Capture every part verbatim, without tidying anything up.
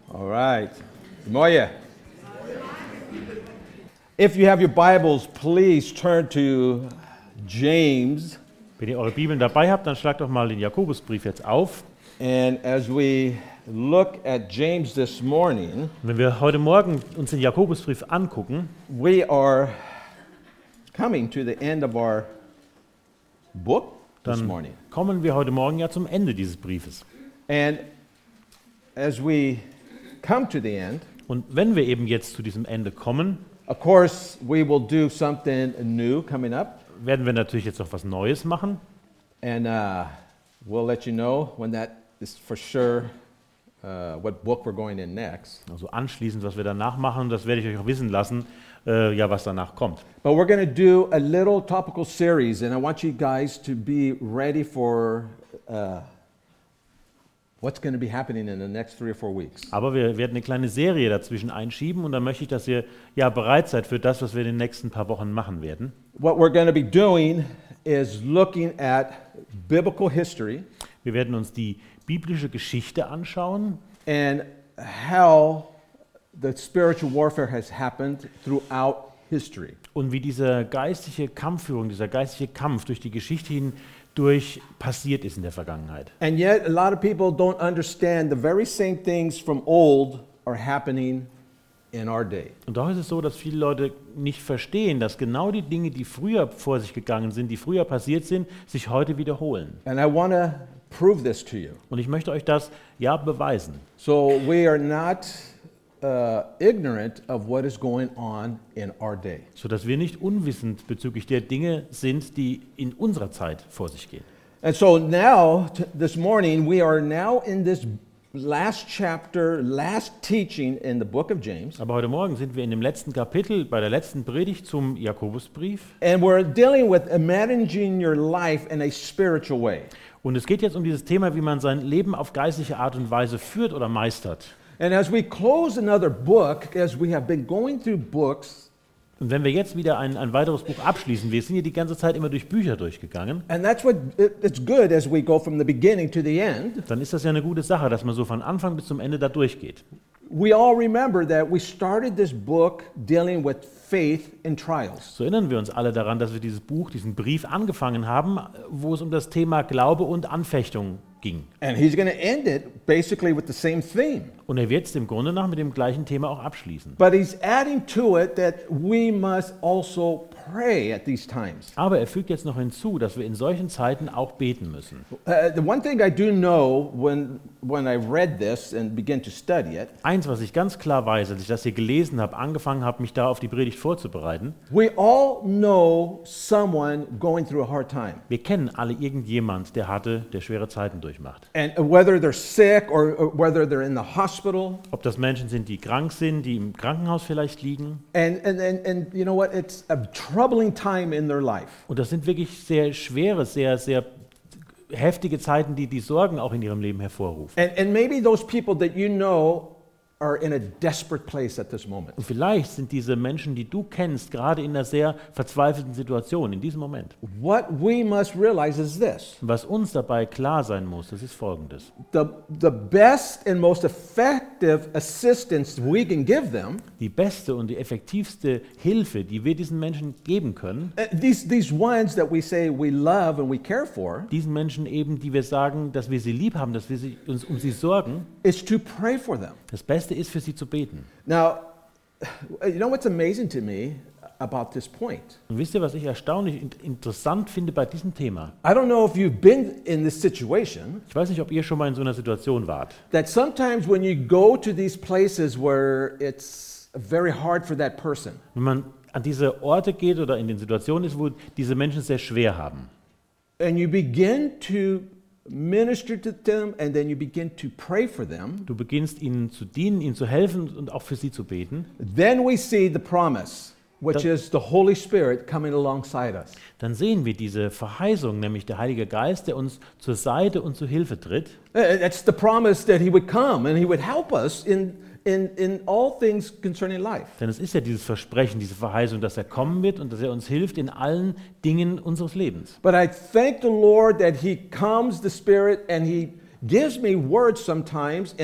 All right. Moje. If you have your Bibles, please turn to James. Wenn ihr eure Bibeln dabei habt, dann schlagt doch mal den Jakobusbrief jetzt auf. And as we look at James this morning, Wenn wir heute Morgen uns den Jakobusbrief angucken, we are coming to the end of our book this dann morning. kommen wir heute Morgen ja zum Ende dieses Briefes. And as we come to the end, Und wenn wir eben jetzt zu diesem Ende kommen, of course, we will do something new coming up. werden wir natürlich jetzt noch was Neues machen. And uh, we'll let you know when that is for sure uh, what book we're going in next. Also anschließend, was wir danach machen, das werde ich euch auch wissen lassen, äh, ja, was danach kommt. But we're going to do a little topical series, and I want you guys to be ready for uh, what's going to be happening in the next three or four weeks. Aber wir werden eine kleine Serie dazwischen einschieben und dann möchte ich, dass ihr ja bereit seid für das, was wir in den nächsten paar Wochen machen werden. What we're going to be doing is looking at biblical history Wir werden uns die biblische Geschichte anschauen and how the spiritual warfare has happened throughout history. und wie diese geistige Kampfführung, dieser geistige Kampf durch die Geschichte hindurch passiert ist in der Vergangenheit. And yet, a lot of people don't understand the very same things from old are happening in our day. Und doch ist es so, dass viele Leute nicht verstehen, dass genau die Dinge, die früher vor sich gegangen sind, die früher passiert sind, sich heute wiederholen. And I want to prove this to you. Und ich möchte euch das ja beweisen. So we are not uh, ignorant of what is going on in our day. Sodass wir nicht unwissend bezüglich der Dinge sind, die in unserer Zeit vor sich gehen. And so now, t- this morning, we are now in this last chapter, last teaching in the book of James. Aber heute Morgen sind wir in dem letzten Kapitel, bei der letzten Predigt zum Jakobusbrief. And we're dealing with managing your life in a spiritual way. Und es geht jetzt um dieses Thema, wie man sein Leben auf geistliche Art und Weise führt oder meistert. And as we close another book, as we have been going through books, Und wenn wir jetzt wieder ein, ein weiteres Buch abschließen, wir sind hier die ganze Zeit immer durch Bücher durchgegangen, and that's what it- it's good as we go from the beginning to the end. dann ist das ja eine gute Sache, dass man so von Anfang bis zum Ende da durchgeht. We all remember that we started this book dealing with faith in trials. So erinnern wir uns alle daran, dass wir dieses Buch, diesen Brief angefangen haben, wo es um das Thema Glaube und Anfechtung ging. And he's going to end it basically with the same theme. Und er wird es im Grunde nach mit dem gleichen Thema auch abschließen. But he's adding to it that we must also pray at these times. Aber er fügt jetzt noch hinzu, dass wir in solchen Zeiten auch beten müssen. Uh, the one thing I do know when, when I read this and began to study it, Eins, was ich ganz klar weiß, als ich das hier gelesen habe, angefangen habe, mich da auf die Predigt vorzubereiten, we all know someone going through a hard time. wir kennen alle irgendjemand, der hatte, der schwere Zeiten durchmacht. And whether they're sick or, or whether they're in the hospital, Ob das Menschen sind, die krank sind, die im Krankenhaus vielleicht liegen. and, and, and, and you know what, it's a troubling time in their life. Und das sind wirklich sehr schwere, sehr, sehr heftige Zeiten, die die Sorgen auch in ihrem Leben hervorrufen. And, and maybe those people that you know are in a desperate place at this moment. Und vielleicht sind diese Menschen, die du kennst, gerade in einer sehr verzweifelten Situation, in diesem Moment. What we must realize is this. Und was uns dabei klar sein muss, das ist Folgendes. The, the best and most effective assistance we can give them, Die beste und die effektivste Hilfe, die wir diesen Menschen geben können, uh, these, these ones that we say we love and we care for, diesen Menschen eben, die wir sagen, dass wir sie lieb haben, dass wir sie, uns um sie sorgen, is to pray for them. das Beste ist, für sie zu beten. Now, you know what's amazing to me about this point? Und wisst ihr, was ich erstaunlich und interessant finde bei diesem Thema? I don't know if you've been in this situation, Ich weiß nicht, ob ihr schon mal in so einer Situation wart. that sometimes when you go to these places where it's very hard for that person, Wenn man an diese Orte geht oder in den Situationen ist, wo diese Menschen es sehr schwer haben, and you begin to minister to them and then you begin to pray for them, du beginnst ihnen zu dienen, ihnen zu helfen und auch für sie zu beten, then we see the promise, which Dann- is the Holy Spirit coming alongside us. dann sehen wir diese Verheißung, nämlich der Heilige Geist, der uns zur Seite und zur Hilfe tritt. Uh, That's the promise that he would come and he would help us in, in, in all things concerning life. Denn es ist ja dieses Versprechen, diese Verheißung, dass er kommen wird und dass er uns hilft in allen Dingen unseres Lebens. But I thank the Lord that he comes, the Spirit, and he gives me words sometimes, and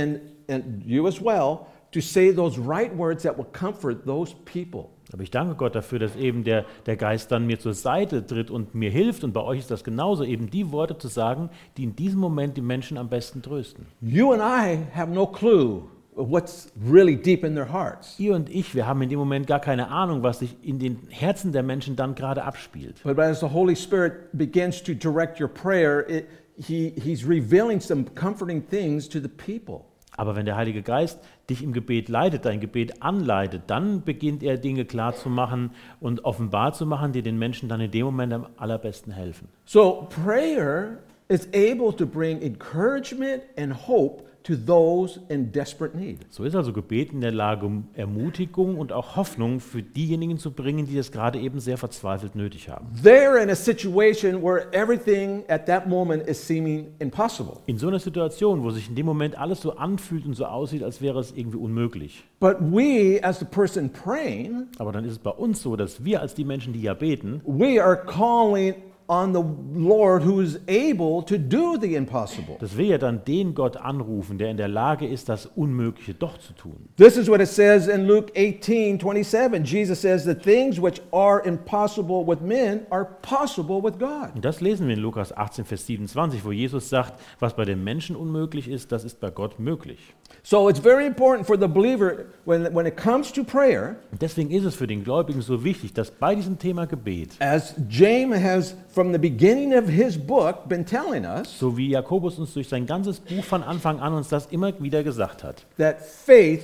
and you as well, to say those right words that will comfort those people. Aber ich danke Gott dafür, dass eben der, der Geist dann mir zur Seite tritt und mir hilft. Und bei euch ist das genauso, eben die Worte zu sagen, die in diesem Moment die Menschen am besten trösten. You and I have no clue of what's really deep in their hearts. Ihr und ich, wir haben in dem Moment gar keine Ahnung, was sich in den Herzen der Menschen dann gerade abspielt. But as the Holy Spirit begins to direct your prayer, it, he, he's revealing some comforting things to the people. Aber wenn der Heilige Geist dich im Gebet leitet, dein Gebet anleitet, dann beginnt er Dinge klar zu machen und offenbar zu machen, die den Menschen dann in dem Moment am allerbesten helfen. So prayer is able to bring encouragement and hope to those in desperate need. So ist also Gebet in der Lage, um Ermutigung und auch Hoffnung für diejenigen zu bringen, die das gerade eben sehr verzweifelt nötig haben. They're in a situation where everything at that moment is seeming impossible. In so einer Situation, wo sich in dem Moment alles so anfühlt und so aussieht, als wäre es irgendwie unmöglich. But we, as the person praying, Aber dann ist es bei uns so, dass wir als die Menschen, die ja beten, we are calling on the Lord who is able to do the impossible. dass wir ja dann den Gott anrufen, der in der Lage ist, das Unmögliche doch zu tun. This is what it says in Luke eighteen twenty-seven. Jesus says, the things which are impossible with men are possible with God. Und das lesen wir in Lukas achtzehn, Vers siebenundzwanzig, wo Jesus sagt, was bei den Menschen unmöglich ist, das ist bei Gott möglich. So it's very important for the believer when, when it comes to prayer, Und deswegen ist es für den Gläubigen so wichtig, dass bei diesem Thema Gebet, as James has from the beginning of his book been telling us, so wie Jakobus uns durch sein ganzes Buch von Anfang an uns das immer wieder gesagt hat, that faith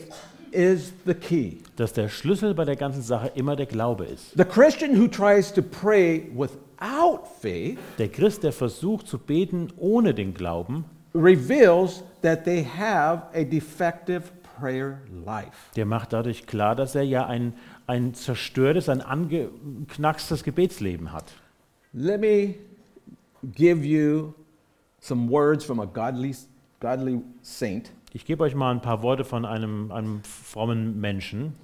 is the key. dass der Schlüssel bei der ganzen Sache immer der Glaube ist. The Christian who tries to pray without faith Der Christ, der versucht zu beten ohne den Glauben, reveals that they have a defective prayer life. der macht dadurch klar, dass er ja ein, ein zerstörtes, ein angeknackstes Gebetsleben hat. Let me give you some words from a godly, godly saint. Ich gebe euch mal ein paar Worte von einem, einem frommen Menschen.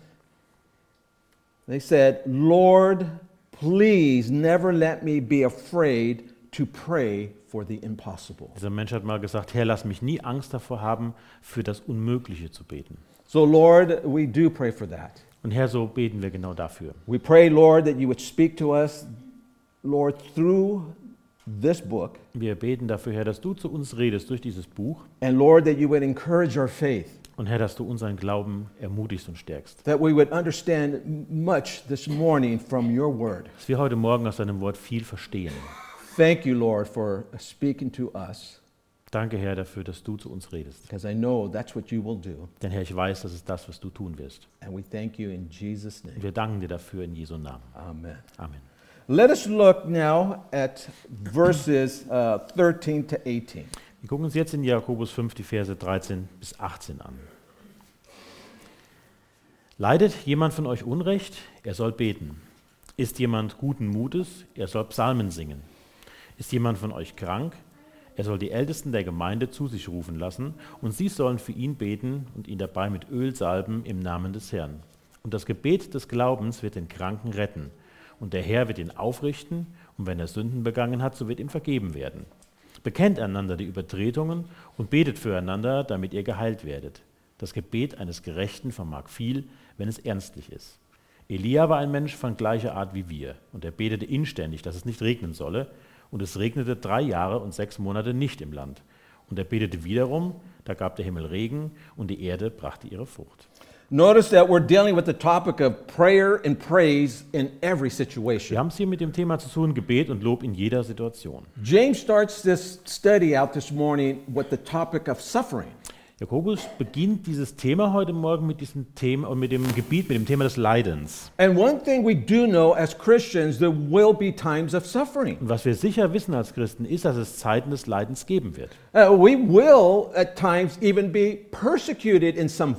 They said, Lord, please never let me be afraid to pray for the impossible. Dieser Mensch hat mal gesagt, Herr, lass mich nie Angst davor haben, für das Unmögliche zu beten. So Lord, we do pray for that. Und Herr, so beten wir genau dafür. We pray, Lord, that you would speak to us, Lord, through this book. Wir beten dafür, Herr, dass du zu uns redest durch dieses Buch. And Lord, that you would encourage our faith. Und Herr, dass du unseren Glauben ermutigst und stärkst. That we would understand much this morning from your word. Dass wir heute Morgen aus deinem Wort viel verstehen. Thank you, Lord, for speaking to us. Danke, Herr, dafür, dass du zu uns redest. Because I know that's what you will do. Denn Herr, ich weiß, das ist das, was du tun wirst. And we thank you in Jesus' Und name. wir danken dir dafür in Jesu Namen. Amen. Amen. Let us look now at verses uh, thirteen to eighteen. Wir gucken uns jetzt in Jakobus fünf die Verse dreizehn bis achtzehn an. Leidet jemand von euch Unrecht? Er soll beten. Ist jemand guten Mutes? Er soll Psalmen singen. Ist jemand von euch krank? Er soll die Ältesten der Gemeinde zu sich rufen lassen, und sie sollen für ihn beten und ihn dabei mit Öl salben im Namen des Herrn. Und das Gebet des Glaubens wird den Kranken retten. Und der Herr wird ihn aufrichten, und wenn er Sünden begangen hat, so wird ihm vergeben werden. Bekennt einander die Übertretungen und betet füreinander, damit ihr geheilt werdet. Das Gebet eines Gerechten vermag viel, wenn es ernstlich ist. Elia war ein Mensch von gleicher Art wie wir, und er betete inständig, dass es nicht regnen solle, und es regnete drei Jahre und sechs Monate nicht im Land. Und er betete wiederum, da gab der Himmel Regen, und die Erde brachte ihre Frucht. Notice that we're dealing with the topic of prayer and praise in every situation. Wir haben es hier mit dem Thema zu tun, Gebet und Lob in jeder Situation. James starts this study out this morning with the topic of suffering. Jakobus beginnt dieses Thema heute Morgen mit diesem Thema und mit dem Gebiet, mit dem Thema des Leidens. And one thing we do know as Christians, there will be times of suffering. Und was wir sicher wissen als Christen, ist, dass es Zeiten des Leidens geben wird. Uh, we will at times even be persecuted in some form.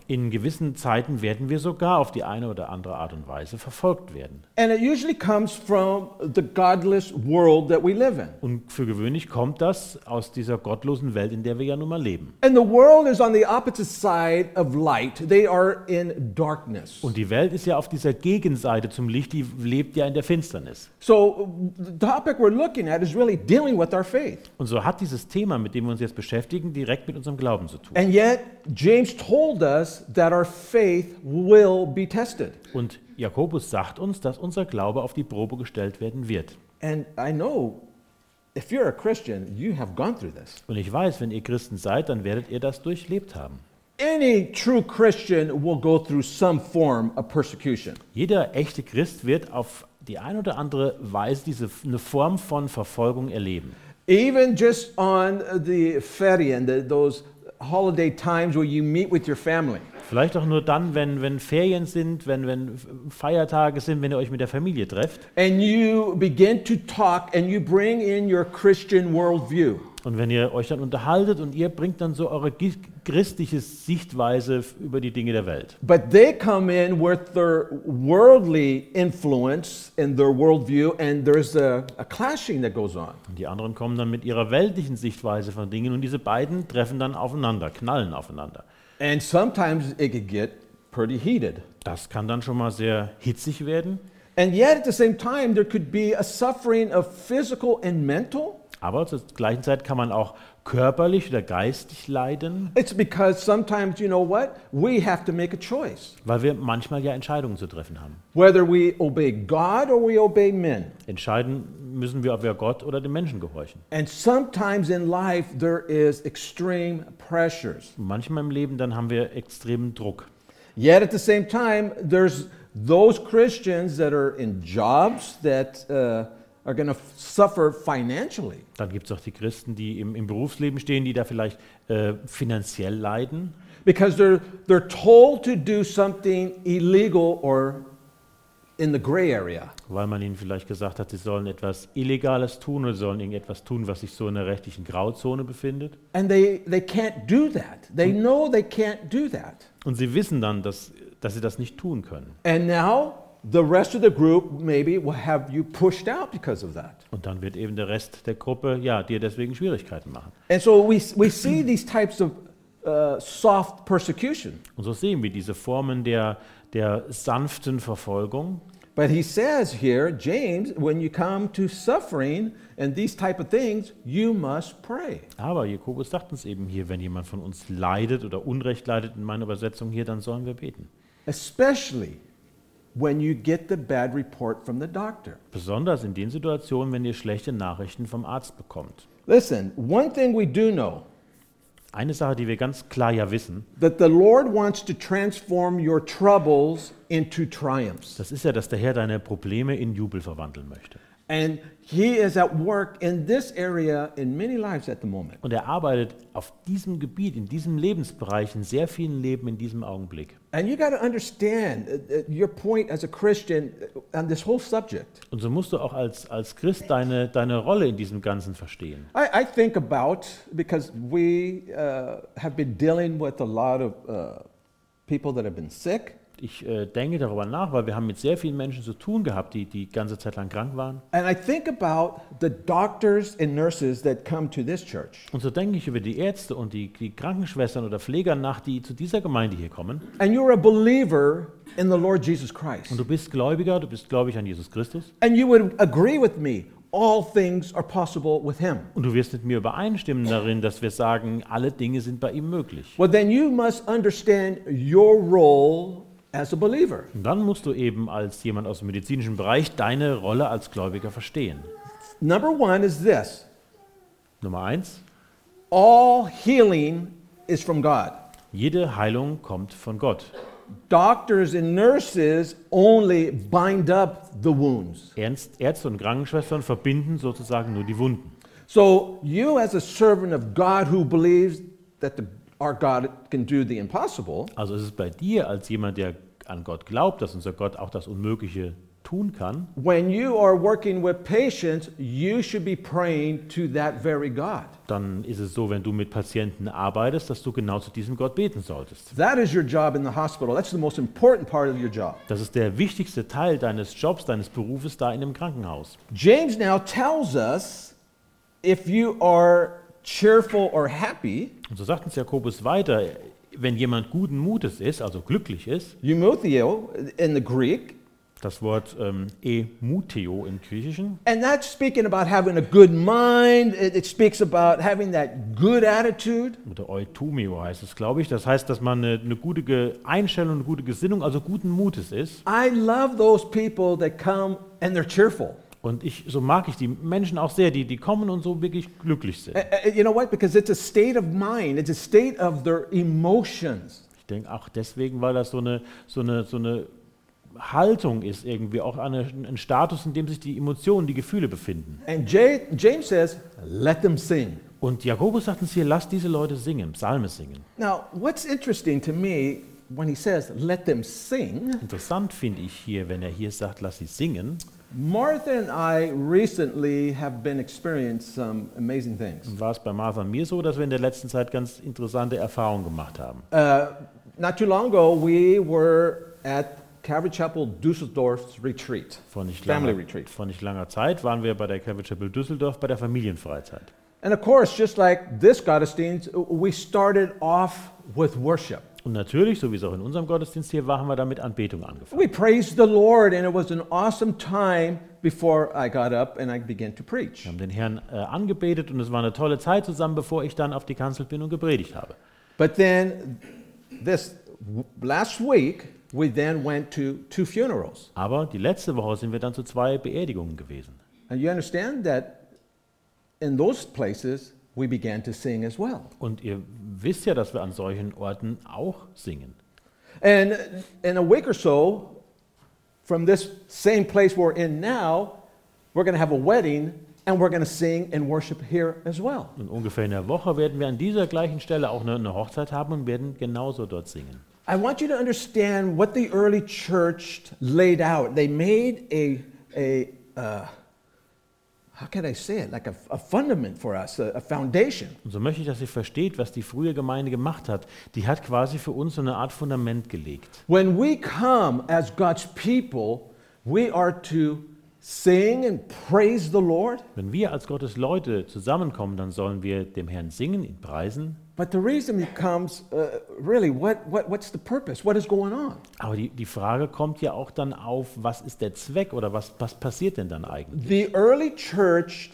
in gewissen Zeiten werden wir sogar auf die eine oder andere Art und Weise verfolgt werden. And it usually comes from the godless world that we live in. Und für gewöhnlich kommt das aus dieser gottlosen Welt, in der wir ja nun mal leben. And the world is on the opposite side of light. They are in darkness. Und die Welt ist ja auf dieser Gegenseite zum Licht, die lebt ja in der Finsternis. So the topic we're looking at is really dealing with our faith. Und so hat dieses Thema, mit dem wir uns jetzt beschäftigen, direkt mit unserem Glauben zu tun. And yet James told us that our faith will be tested. Und Jakobus sagt uns, dass unser Glaube auf die Probe gestellt werden wird. And I know if you're a Christian, you have gone through this. Und ich weiß, wenn ihr Christen seid, dann werdet ihr das durchlebt haben. Any true Christian will go through some form of persecution. Jeder echte Christ wird auf die eine oder andere Weise diese eine Form von Verfolgung erleben. Even just on the ferien, the, those holiday times where you meet with your family. Vielleicht auch nur dann, wenn, wenn Ferien sind, wenn, wenn Feiertage sind, wenn ihr euch mit der Familie trefft. And you begin to talk and you bring in your Christian worldview. Und wenn ihr euch dann unterhaltet und ihr bringt dann so eure gi- christliche Sichtweise f- über die Dinge der Welt. But they come in with their worldly influence in their worldview, and there's a, a clashing that goes on. Und die anderen kommen dann mit ihrer weltlichen Sichtweise von Dingen und diese beiden treffen dann aufeinander, knallen aufeinander. And sometimes it could get pretty heated. Das kann dann schon mal sehr hitzig werden. And yet at the same time, there could be a suffering of physical and mental. Aber zur gleichen Zeit kann man auch körperlich oder geistig leiden, It's because sometimes, you know what? We have to make a choice. weil wir manchmal ja Entscheidungen zu treffen haben. Whether we obey God or we obey men. Entscheiden müssen wir, ob wir Gott oder dem Menschen gehorchen. And sometimes in life, there is extreme pressures. Und manchmal im Leben dann haben wir extremen Druck. Yet at the same time, there's those Christians that are in jobs that uh, are going to suffer financially. Dann gibt es auch die Christen, die im, im Berufsleben stehen, die da vielleicht äh, finanziell leiden, Because they're, they're told to do something illegal or in the gray area. weil man ihnen vielleicht gesagt hat, sie sollen etwas Illegales tun oder sie sollen irgendetwas tun, was sich so in der rechtlichen Grauzone befindet. And they, they can't do that. They know they can't do that. Und sie wissen dann, dass, dass sie das nicht tun können. And now the rest of the group maybe will have you pushed out because of that. Und dann wird eben der Rest der Gruppe, ja, dir deswegen Schwierigkeiten machen. And so we, we see these types of uh, soft persecution. Und so sehen wir diese Formen der, der sanften Verfolgung. But he says here, James, when you come to suffering and these type of things, you must pray. Aber Jakobus sagt uns eben hier, wenn jemand von uns leidet oder Unrecht leidet, in meiner Übersetzung hier, dann sollen wir beten. Especially when you get the bad report from the doctor. Besonders in den Situationen, wenn ihr schlechte Nachrichten vom Arzt bekommt. Listen, one thing we do know, Eine Sache, die wir ganz klar ja wissen, that the Lord wants to transform your troubles into triumphs. das ist ja, dass der Herr deine Probleme in Jubel verwandeln möchte. And he is at work in this area in many lives at the moment. Und er arbeitet auf diesem Gebiet, in diesem Lebensbereich, in sehr vielen Leben in diesem Augenblick. And you got to understand uh, uh, your point as a Christian uh, on this whole subject. Und so musst du auch als, als Christ deine, deine Rolle in diesem Ganzen verstehen. I, I think about, because we uh, have been dealing with a lot of uh, people that have been sick. Ich äh, denke darüber nach, weil wir haben mit sehr vielen Menschen zu tun gehabt, die die ganze Zeit lang krank waren. And I think about the doctors and nurses that come to this church. Und so denke ich über die Ärzte und die, die Krankenschwestern oder Pfleger nach, die zu dieser Gemeinde hier kommen. And you're a believer in the Lord Jesus Christ. Und du bist Gläubiger, du bist gläubig an Jesus Christus. And you would agree with me, all things are possible with him. Und du wirst mit mir übereinstimmen darin, dass wir sagen, alle Dinge sind bei ihm möglich. Well, then you must understand your role as a believer. Und dann musst du eben als jemand aus dem medizinischen Bereich deine Rolle als Gläubiger verstehen. Number one is this: Nummer eins, all healing is from God. jede Heilung kommt von Gott. Doctors and nurses only bind up the wounds. Ernst, Ärzte und Krankenschwestern verbinden sozusagen nur die Wunden. So you as a servant of God who believes that the, our God can do the impossible, Also es ist bei dir als jemand, der an Gott glaubt, dass unser Gott auch das Unmögliche tun kann, when you are working with patients, you should be praying to that very God. dann ist es so, wenn du mit Patienten arbeitest, dass du genau zu diesem Gott beten solltest. That is your job in the hospital. That's the most important part of your job. Das ist der wichtigste Teil deines Jobs, deines Berufes da in dem Krankenhaus. James now tells us if you are cheerful or happy, Und so sagt uns Jakobus weiter, wenn jemand guten Mutes ist, also glücklich ist, eumotheo in the Greek, das Wort ähm, emuteo im Griechischen, and that's speaking about having a good mind. It, it speaks about having that good attitude. oder eutumio heißt es, glaube ich. Das heißt, dass man eine, eine gute Ge- Einstellung, eine gute Gesinnung, also guten Mutes ist. I love those people that come and they're cheerful. Und ich, so mag ich die Menschen auch sehr, die, die kommen und so wirklich glücklich sind. Uh, uh, You know what? Because it's a state of mind. It's a state of their emotions. Ich denke auch deswegen, weil das so eine, so eine, so eine Haltung ist, irgendwie auch eine, ein Status, in dem sich die Emotionen, die Gefühle befinden. And J- James says, let them sing. Und Jakobus sagt uns hier, lasst diese Leute singen, Psalme singen. Now, what's interesting to me when he says, let them sing, Interessant finde ich hier, wenn er hier sagt, lass sie singen, Martha and I recently have been experiencing some amazing things. war es bei Martha und mir so, dass wir in der letzten Zeit ganz interessante Erfahrungen gemacht haben. Uh, not too long ago, we were at Calvary Chapel Dusseldorf's retreat, Vor nicht, family langer, retreat. vor nicht langer Zeit waren wir bei der Calvary Chapel Düsseldorf bei der Familienfreizeit. And of course, just like this Gottesdienst, we started off with worship. Und natürlich, so wie es auch in unserem Gottesdienst hier war, haben wir da mit Anbetung angefangen. We praised the Lord, and it was an awesome time before I got up and I began to preach. Wir haben den Herrn äh, angebetet und es war eine tolle Zeit zusammen, bevor ich dann auf die Kanzel bin und gepredigt habe. But then, this w- last week, we then went to two funerals. Aber die letzte Woche sind wir dann zu zwei Beerdigungen gewesen. And you understand that in those places, we began to sing as well. Und ihr wisst ja, dass wir an solchen Orten auch singen. And in a week or so, from this same place we're in now, we're going to have a wedding and we're going to sing and worship here as well. Und ungefähr in der Woche werden wir an dieser gleichen Stelle auch eine, eine Hochzeit haben und werden genauso dort singen. I want you to understand what the early church laid out. They made a, a uh, how can I say it, like a, a fundament for us, a, a foundation. Und so möchte ich, dass ihr versteht, was die frühe Gemeinde gemacht hat. Die hat quasi für uns so eine Art Fundament gelegt. When we come as God's people, we are to sing and praise the Lord. Wenn wir als Gottes Leute zusammenkommen, dann sollen wir dem Herrn singen, ihn preisen. But the reason becomes, uh, really, what, what, what's the purpose? What is going on? Aber die, die Frage kommt ja auch dann auf, was ist der Zweck oder was, was passiert denn dann eigentlich? The early church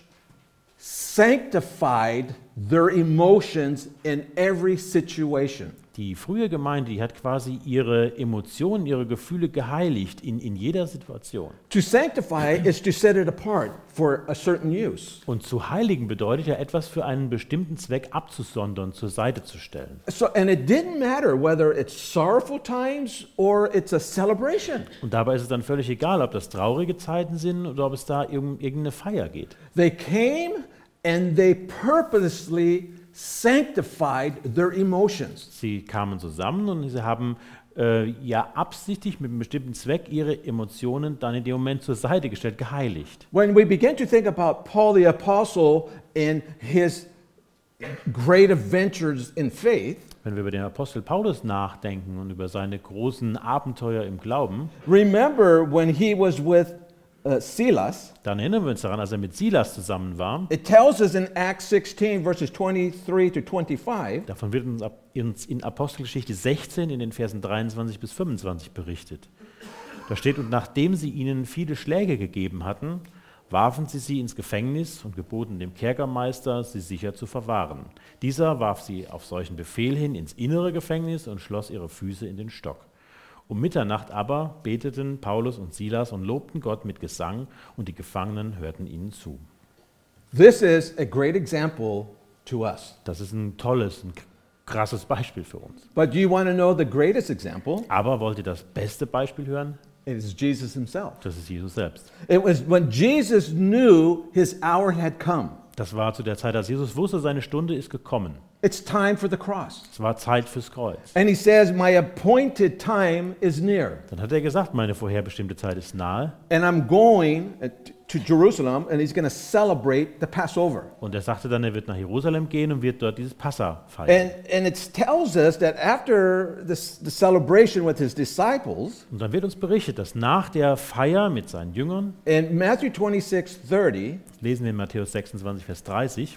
sanctified their emotions in every situation. Die frühe Gemeinde, die hat quasi ihre Emotionen, ihre Gefühle geheiligt in, in jeder Situation. To sanctify is to set it apart for a certain use. Und zu heiligen bedeutet ja, etwas für einen bestimmten Zweck abzusondern, zur Seite zu stellen. So, and it didn't matter whether it's sorrowful times or it's a celebration. Und dabei ist es dann völlig egal, ob das traurige Zeiten sind oder ob es da irgend- irgendeine Feier geht. They came and they purposely sanctified their emotions. Sie kamen zusammen und sie haben äh, ja absichtlich mit einem bestimmten Zweck ihre Emotionen dann in dem Moment zur Seite gestellt, geheiligt. When we begin to think about Paul the Apostle and his great adventures in faith, Wenn wir über den Apostel Paulus nachdenken und über seine großen Abenteuer im Glauben, remember when he was with uh, Silas, dann erinnern wir uns daran, als er mit Silas zusammen war. it tells us in Acts sixteen, verses twenty-three to twenty-five, Davon wird uns ab- uns in Apostelgeschichte sechzehn in den Versen dreiundzwanzig bis fünfundzwanzig berichtet. Da steht, und nachdem sie ihnen viele Schläge gegeben hatten, warfen sie sie ins Gefängnis und geboten dem Kerkermeister, sie sicher zu verwahren. Dieser warf sie auf solchen Befehl hin ins innere Gefängnis und schloss ihre Füße in den Stock. Um Mitternacht aber beteten Paulus und Silas und lobten Gott mit Gesang, und die Gefangenen hörten ihnen zu. this is a great example to us. Das ist ein tolles, ein krasses Beispiel für uns. But do you want to know the greatest example? Aber wollt ihr das beste Beispiel hören? It is Jesus himself. Das ist Jesus selbst. It was when Jesus knew his hour had come. Das war zu der Zeit, als Jesus wusste, seine Stunde ist gekommen. It's time for the cross. Es war Zeit fürs Kreuz. And he says, my appointed time is near. Dann hat er gesagt, meine vorherbestimmte Zeit ist nahe. And I'm going to Jerusalem, and he's going to celebrate the Passover. Und er sagte dann, er wird nach Jerusalem gehen und wird dort dieses Passa feiern. And, and it tells us that after this, the celebration with his disciples, Und dann wird uns berichtet, dass nach der Feier mit seinen Jüngern, in Matthew twenty-six thirty, lesen wir in Matthäus sechsundzwanzig, Vers dreißig,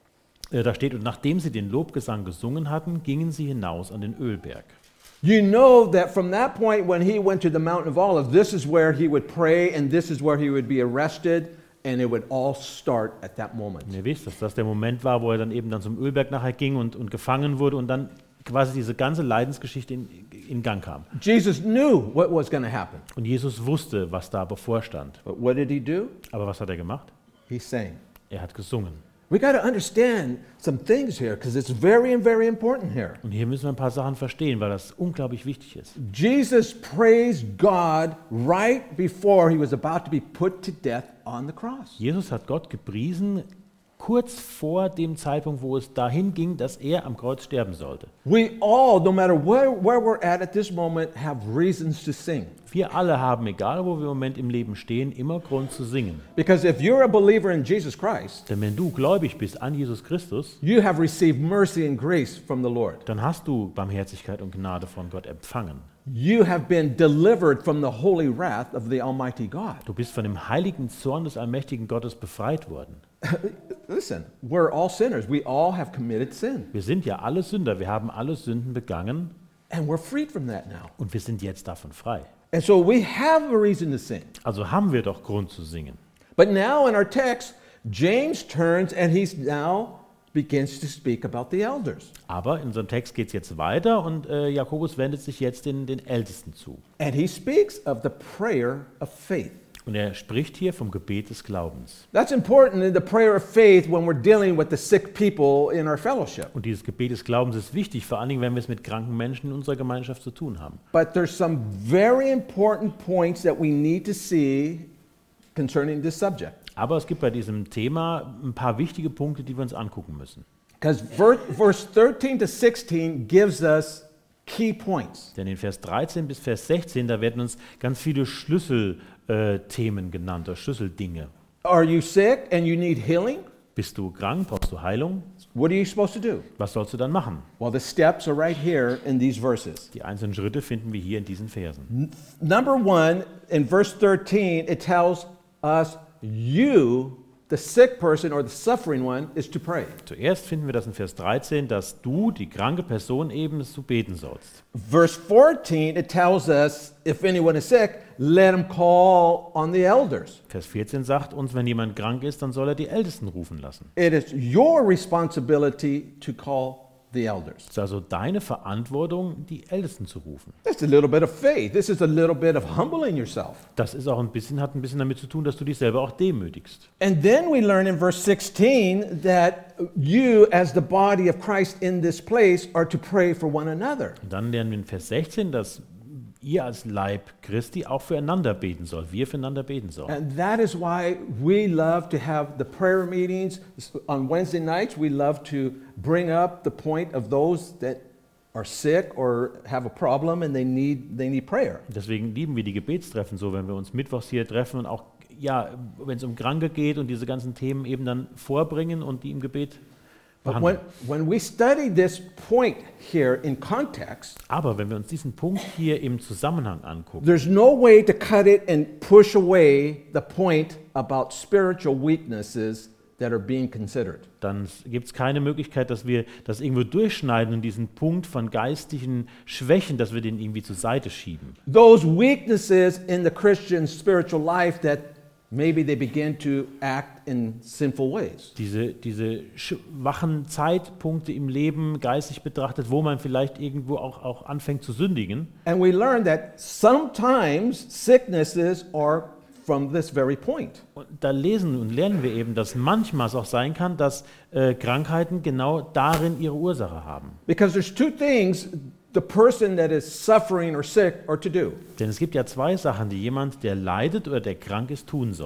äh, da steht, und nachdem sie den Lobgesang gesungen hatten, gingen sie hinaus an den Ölberg. you know that from that point when he went to the Mountain of Olives, this is where he would pray, and this is where he would be arrested, and it would all start at that moment. Und ihr wisst, dass das der Moment war, wo er dann eben dann zum Ölberg nachher ging und, und gefangen wurde und dann quasi diese ganze Leidensgeschichte in, in Gang kam. Jesus knew what was going to happen. Und Jesus wusste, was da bevorstand. But what did he do? Aber was hat er gemacht? He sang. Er hat gesungen. We got to understand some things here because it's very and very important here. Und hier müssen wir ein paar Sachen verstehen, weil das unglaublich wichtig ist. Jesus praised God right before he was about to be put to death on the cross. Jesus hat Gott gepriesen, kurz vor dem Zeitpunkt, wo es dahin ging, dass er am Kreuz sterben sollte. We all, no matter where, where we're at at this moment, have reasons to sing. Wir alle haben, egal wo wir im Moment im Leben stehen, immer Grund zu singen. Because if you're a believer in Jesus Christ, Denn wenn du gläubig bist an Jesus Christus, you have received mercy and grace from the Lord. dann hast du Barmherzigkeit und Gnade von Gott empfangen. You have been delivered from the holy wrath of the Almighty God. Du bist von dem heiligen Zorn des allmächtigen Gottes befreit worden. Listen, we're all sinners. We all have committed sin. Wir sind ja alle Sünder, wir haben alle Sünden begangen And we're freed from that now. und wir sind jetzt davon frei. And so we have a reason to sing. Also haben wir doch Grund zu singen. But now in our text, James turns and he's now begins to speak about the elders. Aber in unserem Text geht es jetzt weiter und äh, Jakobus wendet sich jetzt den, den Ältesten zu. And he speaks of the prayer of faith. Und er spricht hier vom Gebet des Glaubens. That's important in the prayer of faith when we're dealing with the sick people in our fellowship. Und dieses Gebet des Glaubens ist wichtig, vor allen Dingen, wenn wir es mit kranken Menschen in unserer Gemeinschaft zu tun haben. But there's some very important points that we need to see concerning this subject. Aber es gibt bei diesem Thema ein paar wichtige Punkte, die wir uns angucken müssen. Because verse thirteen to sixteen gives us key points. Denn in Vers dreizehn bis Vers sechzehn, da werden uns ganz viele Schlüsselthemen genannt, oder Schlüsseldinge. Are you sick and you need healing? Bist du krank, brauchst du Heilung? What are you supposed to do? Was sollst du dann machen? Well, the steps are right here in these verses. Die einzelnen Schritte finden wir hier in diesen Versen. Number one, in verse thirteen, it tells us you, the sick person or the suffering one, is to pray. Zuerst finden wir das in Vers dreizehn, dass du, die kranke Person, eben dass du beten sollst. Verse fourteen, it tells us if anyone is sick, let him call on the elders. Vers vierzehn sagt uns, wenn jemand krank ist, dann soll er die Ältesten rufen lassen. It is your responsibility to call the elders. Es ist also deine Verantwortung, die Ältesten zu rufen. That's a little bit of faith. This is a little bit of humbling yourself. Das ist auch ein bisschen, hat ein bisschen damit zu tun, dass du dich selber auch demütigst. And then we learn in verse sixteen that you, as the body of Christ in this place, are to pray for one another. Und dann lernen wir in Vers sechzehn, dass ihr als Leib Christi auch füreinander beten sollt, wir füreinander beten sollen. And that is why we love to have the prayer meetings. On Wednesday nights, we love to bring up the point of those that are sick or have a problem and they need, they need prayer. Deswegen lieben wir die Gebetstreffen so, wenn wir uns mittwochs hier treffen und auch, ja, wenn es um Kranke geht und diese ganzen Themen eben dann vorbringen und die im Gebet But when, behandeln. when we study this point here in context, Aber wenn wir uns diesen Punkt hier im Zusammenhang angucken, there's no way to cut it and push away the point about spiritual weaknesses that are being considered. dann gibt es keine Möglichkeit, dass wir das irgendwo durchschneiden und diesen Punkt von geistigen Schwächen, dass wir den irgendwie zur Seite schieben. Those weaknesses in the Christian spiritual life that maybe they begin to act in sinful ways. Diese, diese schwachen Zeitpunkte im Leben geistig betrachtet, wo man vielleicht irgendwo auch, auch anfängt zu sündigen. And we learn that sometimes sicknesses are from this very point. Und da lesen und lernen wir eben, dass manchmal es auch sein kann, dass äh, Krankheiten genau darin ihre Ursache haben. Because there's two things the person that is suffering or sick are to do. Denn es gibt ja zwei Sachen, die jemand, der leidet oder der krank ist, tun soll.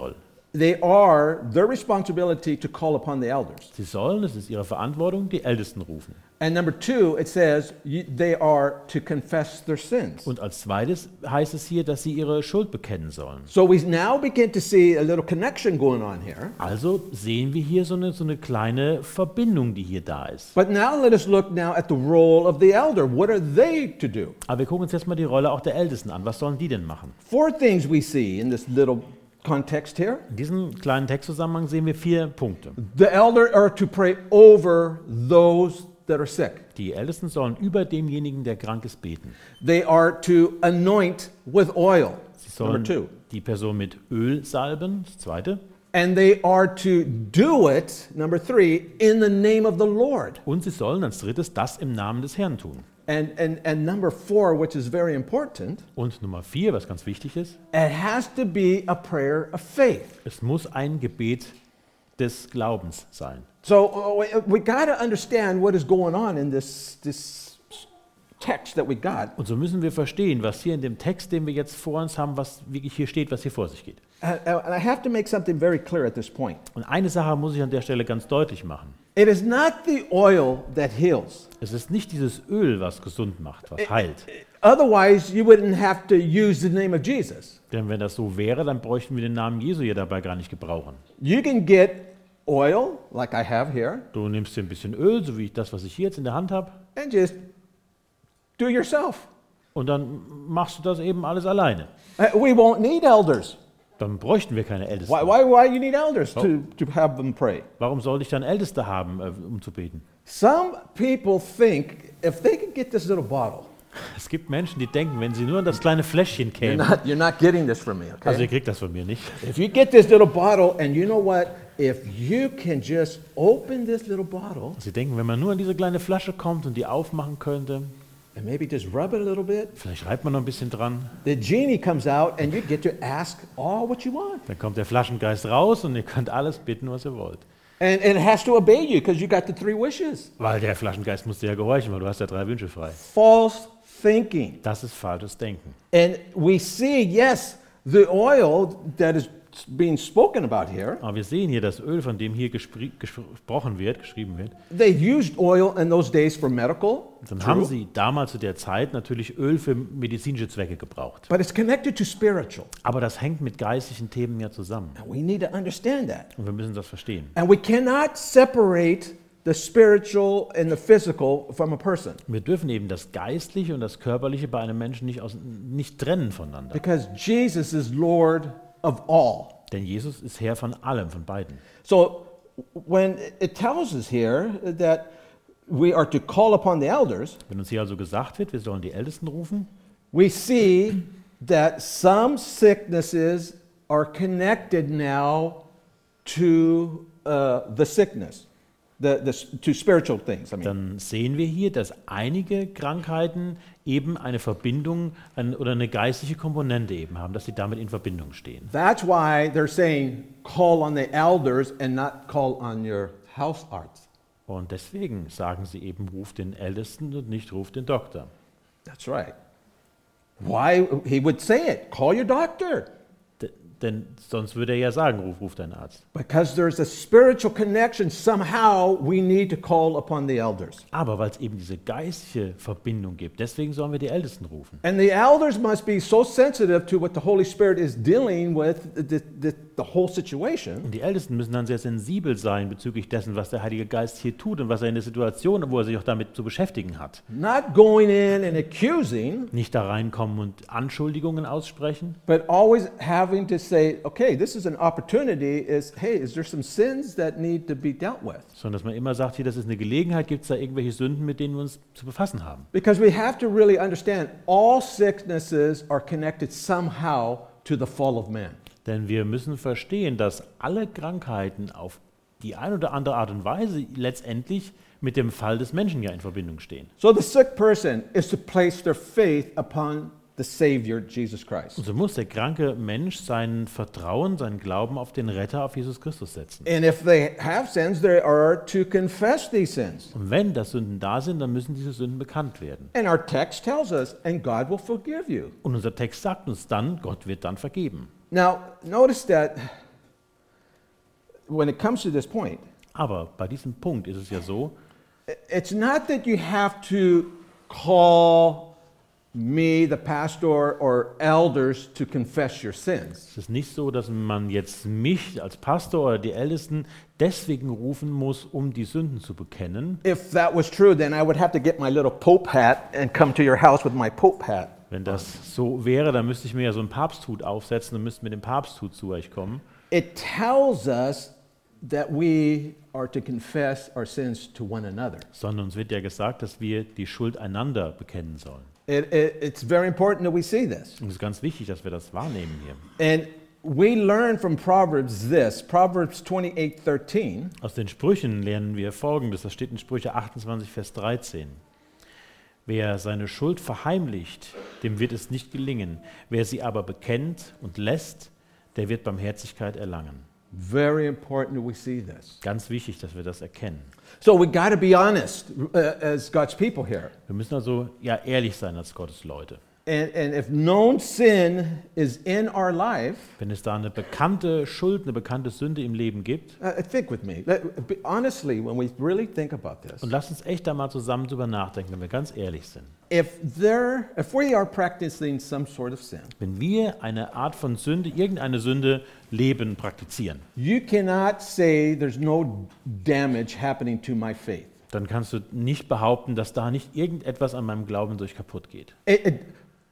they are their responsibility to call upon the elders. Sie sollen, es ist ihre Verantwortung, die Ältesten rufen. And number two, it says you, they are to confess their sins. Und als zweites heißt es hier, dass sie ihre Schuld bekennen sollen. So we now begin to see a little connection going on here. Also sehen wir hier so eine, so eine kleine Verbindung, die hier da ist. But now let us look now at the role of the elder. What are they to do? Aber wir gucken uns jetzt mal die Rolle auch der Ältesten an. Was sollen die denn machen? Four things we see in this little context here. In diesem kleinen Textzusammenhang sehen wir vier Punkte. The elder are to pray over those that are sick. Die Ältesten sollen über demjenigen, der krank ist, beten. They are to anoint with oil. Sie Number sollen two. die Person mit Öl salben, das zweite. And they are to do it, number three, in the name of the Lord. Und sie sollen als drittes das im Namen des Herrn tun. And, and, and number four, which is very important, Und Nummer vier, was ganz wichtig ist, it has to be a prayer of faith. es muss ein Gebet des Glaubens sein. So uh, we, we got to understand what is going on in this, this text that we got. Und so müssen wir verstehen, was hier in dem Text, den wir jetzt vor uns haben, was wirklich hier steht, was hier vor sich geht. And, and I have to make something very clear at this point. Und eine Sache muss ich an der Stelle ganz deutlich machen. It is not the oil that heals. Es ist nicht dieses Öl, was gesund macht, was heilt. Otherwise, you wouldn't have to use the name of Jesus. Denn wenn das so wäre, dann bräuchten wir den Namen Jesu ja dabei gar nicht gebrauchen. You can get oil, like I have here, Du nimmst dir ein bisschen Öl, so wie ich das, was ich hier jetzt in der Hand habe, and just do it yourself. und dann machst du das eben alles alleine. Uh, We won't need elders. Dann bräuchten wir keine Ältesten. Why, why, why you need elders to, to have them pray? Warum sollte ich dann Älteste haben, äh, um zu beten? Some people think if they can get this little bottle, Es gibt Menschen, die denken, wenn sie nur an das kleine Fläschchen you're kämen, not, you're not getting this from me, also ihr okay? kriegt das von mir nicht. If you get this little bottle, and you know what? If you can just open this little bottle Sie denken, wenn man nur an diese kleine Flasche kommt und die aufmachen könnte, and maybe just rub it a little bit, vielleicht reibt man noch ein bisschen dran, the genie comes out and you get to ask all what you want. dann kommt der Flaschengeist raus und ihr könnt alles bitten, was ihr wollt. And, and it has to obey you because you got the three wishes. Weil der Flaschengeist muss dir ja gehorchen, weil du hast ja drei Wünsche frei. False thinking. Das ist falsches Denken. And we see, yes, the oil that is being spoken about here, Aber wir sehen hier das Öl, von dem hier gespr gesprochen wird, geschrieben wird. they used oil in those days for medical, Dann haben true, sie damals zu der Zeit natürlich Öl für medizinische Zwecke gebraucht. but it's connected to spiritual. Aber das hängt mit geistlichen Themen ja zusammen. And we need to understand that. Und wir müssen das verstehen. And we cannot separate the spiritual and the physical from a person Wir dürfen eben das Geistliche und das Körperliche bei einem Menschen nicht, aus, nicht trennen voneinander. because Jesus is Lord of all. Denn Jesus ist Herr von allem, von beiden. So when it tells us here that we are to call upon the elders, Wenn uns hier also gesagt wird, wir sollen die Ältesten rufen, we see that some sicknesses are connected now to uh, the sickness, the, the, to spiritual things. I mean, dann sehen wir hier, dass einige Krankheiten eben eine Verbindung an, oder eine geistliche Komponente eben haben, dass sie damit in Verbindung stehen. that's why they're saying call on the elders and not call on your house arts. Und deswegen sagen sie eben, ruf den Ältesten und nicht ruf den Doktor. That's right. Why? He would say it, call your doctor. D denn sonst würde er ja sagen, ruf, ruf deinen Arzt. Because there's a spiritual connection, somehow we need to call upon the elders. Aber weil es eben diese geistliche Verbindung gibt, deswegen sollen wir die Ältesten rufen. And the elders must be so sensitive to what the Holy Spirit is dealing with, the, the, the whole situation. Und die Ältesten müssen dann sehr sensibel sein bezüglich dessen, was der Heilige Geist hier tut und was er in der Situation, wo er sich auch damit zu beschäftigen hat. Not going in and accusing, Nicht da reinkommen und Anschuldigungen aussprechen, but always having to say, okay, this is an opportunity, is, hey, is there some sins that need to be dealt with? sondern dass man immer sagt, hier, das ist eine Gelegenheit, gibt es da irgendwelche Sünden, mit denen wir uns zu befassen haben. Because we have to really understand all sicknesses are connected somehow to the fall of man. Denn wir müssen verstehen, dass alle Krankheiten auf die eine oder andere Art und Weise letztendlich mit dem Fall des Menschen ja in Verbindung stehen. So the sick person is to place their faith upon the Savior, Jesus Christ. Und so muss der kranke Mensch sein Vertrauen, seinen Glauben auf den Retter, auf Jesus Christus setzen. And if they have sins, they are to confess these sins. Und wenn da Sünden da sind, dann müssen diese Sünden bekannt werden. And our text tells us, and God will forgive you. Und unser Text sagt uns dann, Gott wird dann vergeben. Now, notice that when it comes to this point, Aber bei diesem Punkt ist es ja so, it's not that you have to call me, the pastor, or elders to confess your sins. es ist nicht so, dass man jetzt mich als Pastor oder die Ältesten deswegen rufen muss, um die Sünden zu bekennen. If that was true, then I would have to get my little pope hat and come to your house with my pope hat. Wenn das so wäre, dann müsste ich mir ja so einen Papsthut aufsetzen und müsste mit dem Papsthut zu euch kommen. It tells us that we are to confess our sins to one another. Sondern uns wird ja gesagt, dass wir die Schuld einander bekennen sollen. It, it, it's very important that we see this. Und es ist ganz wichtig, dass wir das wahrnehmen hier. And we learn from Proverbs this, Proverbs twenty-eight thirteen. Aus den Sprüchen lernen wir Folgendes, das steht in Sprüche achtundzwanzig, Vers dreizehn. Wer seine Schuld verheimlicht, dem wird es nicht gelingen. Wer sie aber bekennt und lässt, der wird Barmherzigkeit erlangen. Very important that we see this. Ganz wichtig, dass wir das erkennen. So we got to be honest uh, as God's people here. Wir müssen also ja ehrlich sein als Gottes Leute. And, and if known sin is in our life, Wenn es da eine bekannte Schuld, eine bekannte Sünde im Leben gibt, uh, think with me. Let- be- Honestly, when we really think about this, und lasst uns echt da mal zusammen drüber nachdenken, wenn wir ganz ehrlich sind. if there, if we are practicing some sort of sin, Wenn wir eine Art von Sünde, irgendeine Sünde leben, praktizieren, you cannot say there's no damage happening to my faith. dann kannst du nicht behaupten, dass da nicht irgendetwas an meinem Glauben durch kaputt geht. It, it,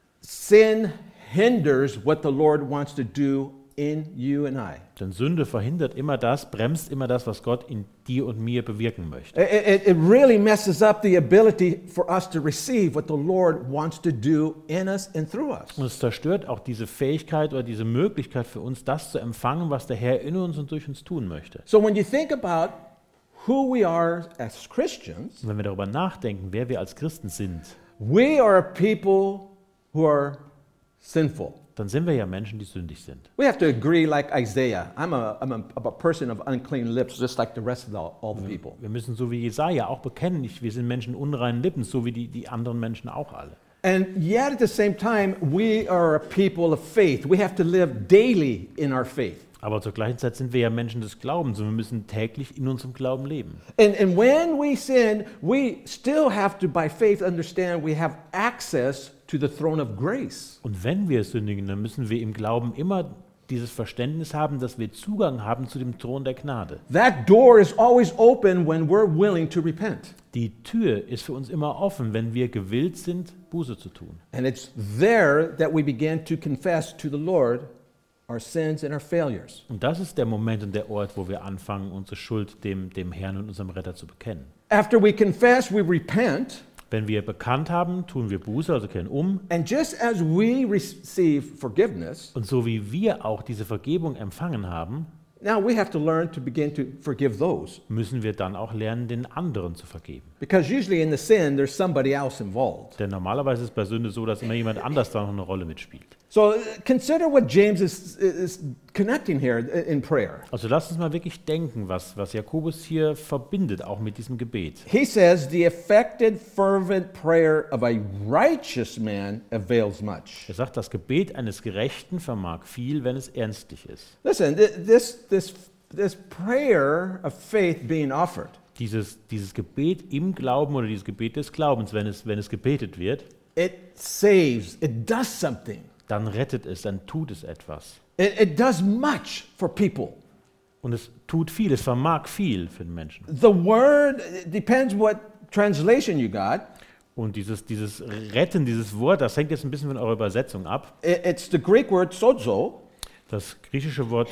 sin hinders what the Lord wants to do in you and I. Denn Sünde verhindert immer das, bremst immer das, was Gott in dir und mir bewirken möchte. It, it, it really messes up the ability for us to receive what the Lord wants to do in us and through us. Und es zerstört auch diese Fähigkeit oder diese Möglichkeit für uns, das zu empfangen, was der Herr in uns und durch uns tun möchte. So when you think about who we are as Christians, Und wenn wir darüber nachdenken, wer wir als Christen sind, we are a people who are sinful. dann sind wir ja Menschen, die sündig sind. We have to agree, like Isaiah. I'm a, I'm a, I'm a person of unclean lips, just like the rest of the, all the people. Wir müssen so wie Jesaja auch bekennen, ich- wir sind Menschen unreinen Lippen, so wie die, die anderen Menschen auch alle. And yet at the same time, we are a people of faith. We have to live daily in our faith. Aber zur gleichen Zeit sind wir ja Menschen des Glaubens und wir müssen täglich in unserem Glauben leben. And, and when we sin, we still have to, by faith, understand we have access to the throne of grace. Und wenn wir sündigen, dann müssen wir im Glauben immer dieses Verständnis haben, dass wir Zugang haben zu dem Thron der Gnade. That door is always open when we're willing to repent. Die Tür ist für uns immer offen, wenn wir gewillt sind, Buße zu tun. And it's there that we begin to confess to the Lord our sins and our failures. Und das ist der Moment und der Ort, wo wir anfangen, unsere Schuld dem, dem Herrn und unserem Retter zu bekennen. After we confess, we repent. Wenn wir bekannt haben, tun wir Buße, also kehren um. And just as we receive forgiveness, Und so wie wir auch diese Vergebung empfangen haben, now we have to learn to begin to forgive those. müssen wir dann auch lernen, den anderen zu vergeben. Because usually in the sin, there's somebody else involved. Denn normalerweise ist es bei Sünde so, dass immer jemand anders da noch eine Rolle mitspielt. So uh, consider what James is, is connecting here in prayer. Also lasst uns mal wirklich denken, was, was Jakobus hier verbindet, auch mit diesem Gebet. He says, the effective, fervent prayer of a righteous man avails much. Er sagt, das Gebet eines Gerechten vermag viel, wenn es ernstlich ist. Listen, th- this, this, this prayer of faith being offered, Dieses, dieses Gebet im Glauben oder dieses Gebet des Glaubens, wenn es, wenn es gebetet wird, it saves, it does something. dann rettet es, dann tut es etwas. It, it does much for people. Und es tut viel, es vermag viel für den Menschen. The word, it depends what translation you got. Und dieses, dieses Retten, dieses Wort, das hängt jetzt ein bisschen von eurer Übersetzung ab. It, it's the Greek word sozo, Das griechische Wort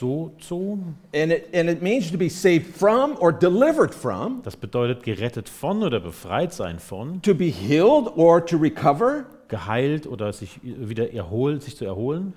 sozo, and it, and it means to be saved from or delivered from, das bedeutet gerettet von oder befreit sein von, to be healed or to recover, geheilt oder sich wieder erholt, sich zu erholen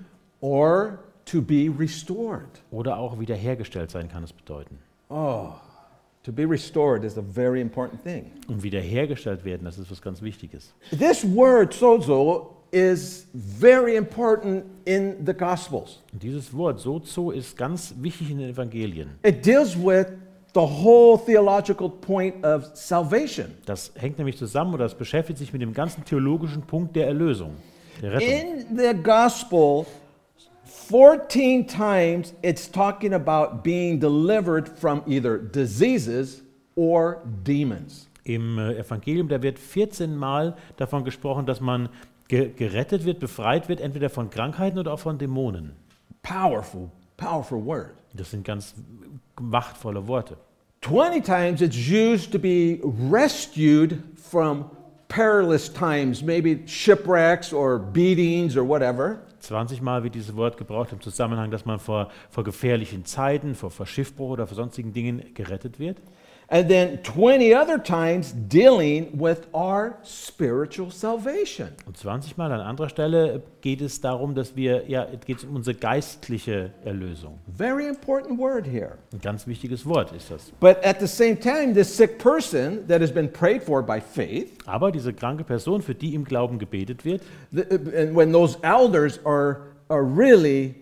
or to be restored. oder auch wiederhergestellt sein kann es bedeuten. Oh, to be restored is a very important thing. Und wiederhergestellt werden, das ist was ganz Wichtiges. This word sozo is very important in the Gospels. Und dieses Wort sozo ist ganz wichtig in den Evangelien. It deals with the whole theological point of salvation. Das hängt nämlich zusammen oder das beschäftigt sich mit dem ganzen theologischen Punkt der Erlösung, der Rettung. In the Gospel, fourteen times it's talking about being delivered from either diseases or demons. Im äh, Evangelium, da wird vierzehn Mal davon gesprochen, dass man ge gerettet wird, befreit wird, entweder von Krankheiten oder auch von Dämonen. Powerful, powerful word. Das sind ganz machtvolle Worte. twenty times it's used to be rescued from perilous times, maybe shipwrecks or beatings or whatever. zwanzig Mal wird dieses Wort gebraucht im Zusammenhang, dass man vor, vor gefährlichen Zeiten, vor, vor Schiffbruch oder vor sonstigen Dingen gerettet wird. And then twenty other times dealing with our spiritual salvation. Und zwanzig Mal an anderer Stelle geht es darum, dass wir, ja, es geht um unsere geistliche Erlösung. Very important word here. Ein ganz wichtiges Wort ist das. But at the same time, this sick person that has been prayed for by faith, Aber diese kranke Person, für die im Glauben gebetet wird, the, and when those elders are, are really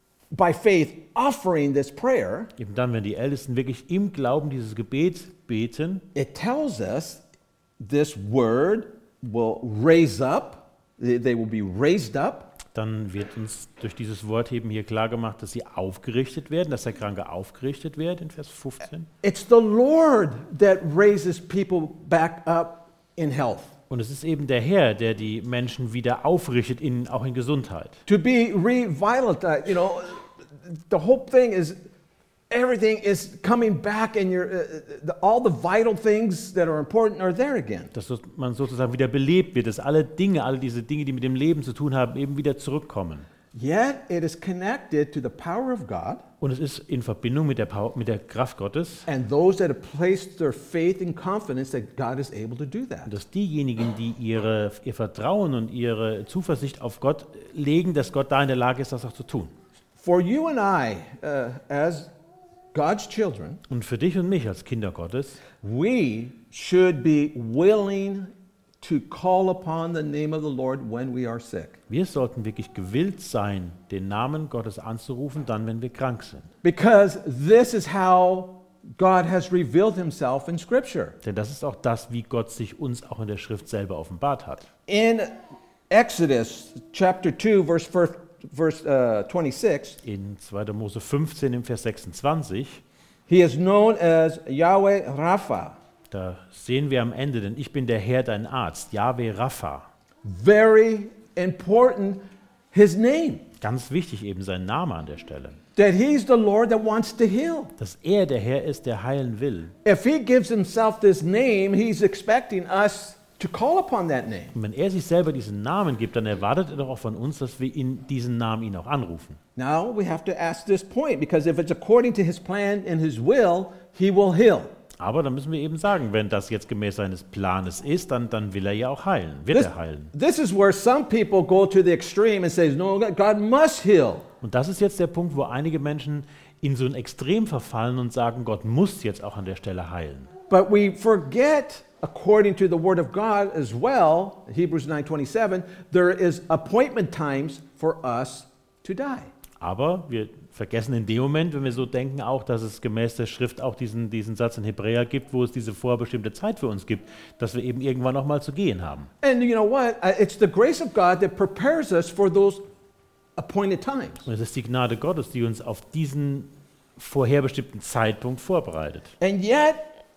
by faith offering this prayer, eben dann, wenn die Ältesten wirklich im Glauben dieses Gebet beten, it tells us this word will raise up, they they will be raised up, dann wird uns durch dieses Wort eben hier klar gemacht, dass sie aufgerichtet werden, dass der Kranke aufgerichtet wird in Vers fünfzehn. it's the Lord that raises people back up in health. Und es ist eben der Herr, der die Menschen wieder aufrichtet, in, auch in Gesundheit. To be revitalized, you know, the whole thing is everything is coming back and your uh, the, all the vital things that are important are there again. Dass so- man sozusagen wieder belebt wird, dass alle Dinge, alle diese Dinge, die mit dem Leben zu tun haben, eben wieder zurückkommen. Yet it is connected to the power of God Und es ist in Verbindung mit der, Power, mit der Kraft Gottes, and those that have placed their faith and confidence that God is able to do that. dass diejenigen, die ihre, ihr Vertrauen und ihre Zuversicht auf Gott legen, dass Gott da in der Lage ist, das auch zu tun. For you and I, uh, as God's children, Und für dich und mich als Kinder Gottes, we should be willing to call upon the name of the Lord when we are sick. wir sollten wirklich gewillt sein, den Namen Gottes anzurufen, dann, wenn wir krank sind. Because this is how God has revealed himself in Scripture. Denn das ist auch das, wie Gott sich uns auch in der Schrift selber offenbart hat. In Exodus chapter two, verse, first, verse uh, twenty-six, In zweiter Mose fünfzehn im Vers sechsundzwanzig, he is known as Yahweh Rapha. da sehen wir am Ende, denn ich bin der Herr, dein Arzt, Jahwe Rapha. Very important, his name. Ganz wichtig eben sein Name an der Stelle. That he's the Lord that wants to heal. Dass er der Herr ist, der heilen will. If he gives himself this name, he's expecting us to call upon that name. Und wenn er sich selber diesen Namen gibt, dann erwartet er doch auch von uns, dass wir in diesen Namen ihn auch anrufen. Now we have to ask this point, because if it's according to his plan and his will, he will heal. Aber dann müssen wir eben sagen, wenn das jetzt gemäß seines Planes ist, dann, dann will er ja auch heilen, wird This, er heilen. this is where some people go to the extreme and say, no, God must heal. Und das ist jetzt der Punkt, wo einige Menschen in so ein Extrem verfallen und sagen, Gott muss jetzt auch an der Stelle heilen. But we forget, according to the word of God as well, Hebrews nine twenty-seven, there is appointment times for us to die. Aber wir vergessen in dem Moment, wenn wir so denken, auch, dass es gemäß der Schrift auch diesen, diesen Satz in Hebräer gibt, wo es diese vorbestimmte Zeit für uns gibt, dass wir eben irgendwann auch mal zu gehen haben. And you know what? Uh, It's the grace of God that prepares us for those appointed times. Und es ist die Gnade Gottes, die uns auf diesen vorherbestimmten Zeitpunkt vorbereitet. And yet,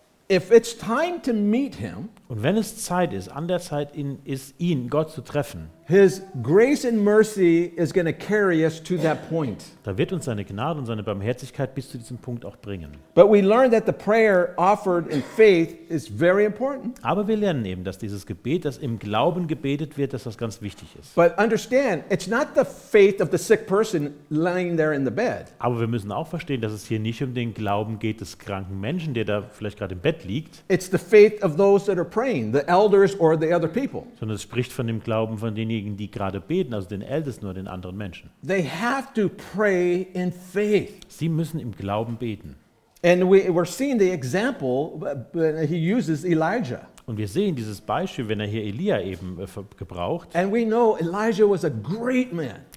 if it's time to meet him, Und wenn es Zeit ist, an der Zeit in, ist, ihn, Gott zu treffen, his grace and mercy is going to carry us to that point. da wird uns seine Gnade und seine Barmherzigkeit bis zu diesem Punkt auch bringen. But we learn that the prayer offered in faith is very important. Aber wir lernen eben, dass dieses Gebet, das im Glauben gebetet wird, dass das ganz wichtig ist. But understand, it's not the faith of the sick person lying there in the bed. Aber wir müssen auch verstehen, dass es hier nicht um den Glauben geht des kranken Menschen, der da vielleicht gerade im Bett liegt, It's the faith of those that are praying, the elders or the other people. sondern es spricht von dem Glauben von denjenigen, die gerade beten, also den Ältesten oder den anderen Menschen. They have to pray in faith. Sie müssen im Glauben beten. And we, we're seeing the example, uh, he uses Elijah. Und wir sehen dieses Beispiel, wenn er hier Elia eben äh, ver- gebraucht. And we know Elijah was a great man.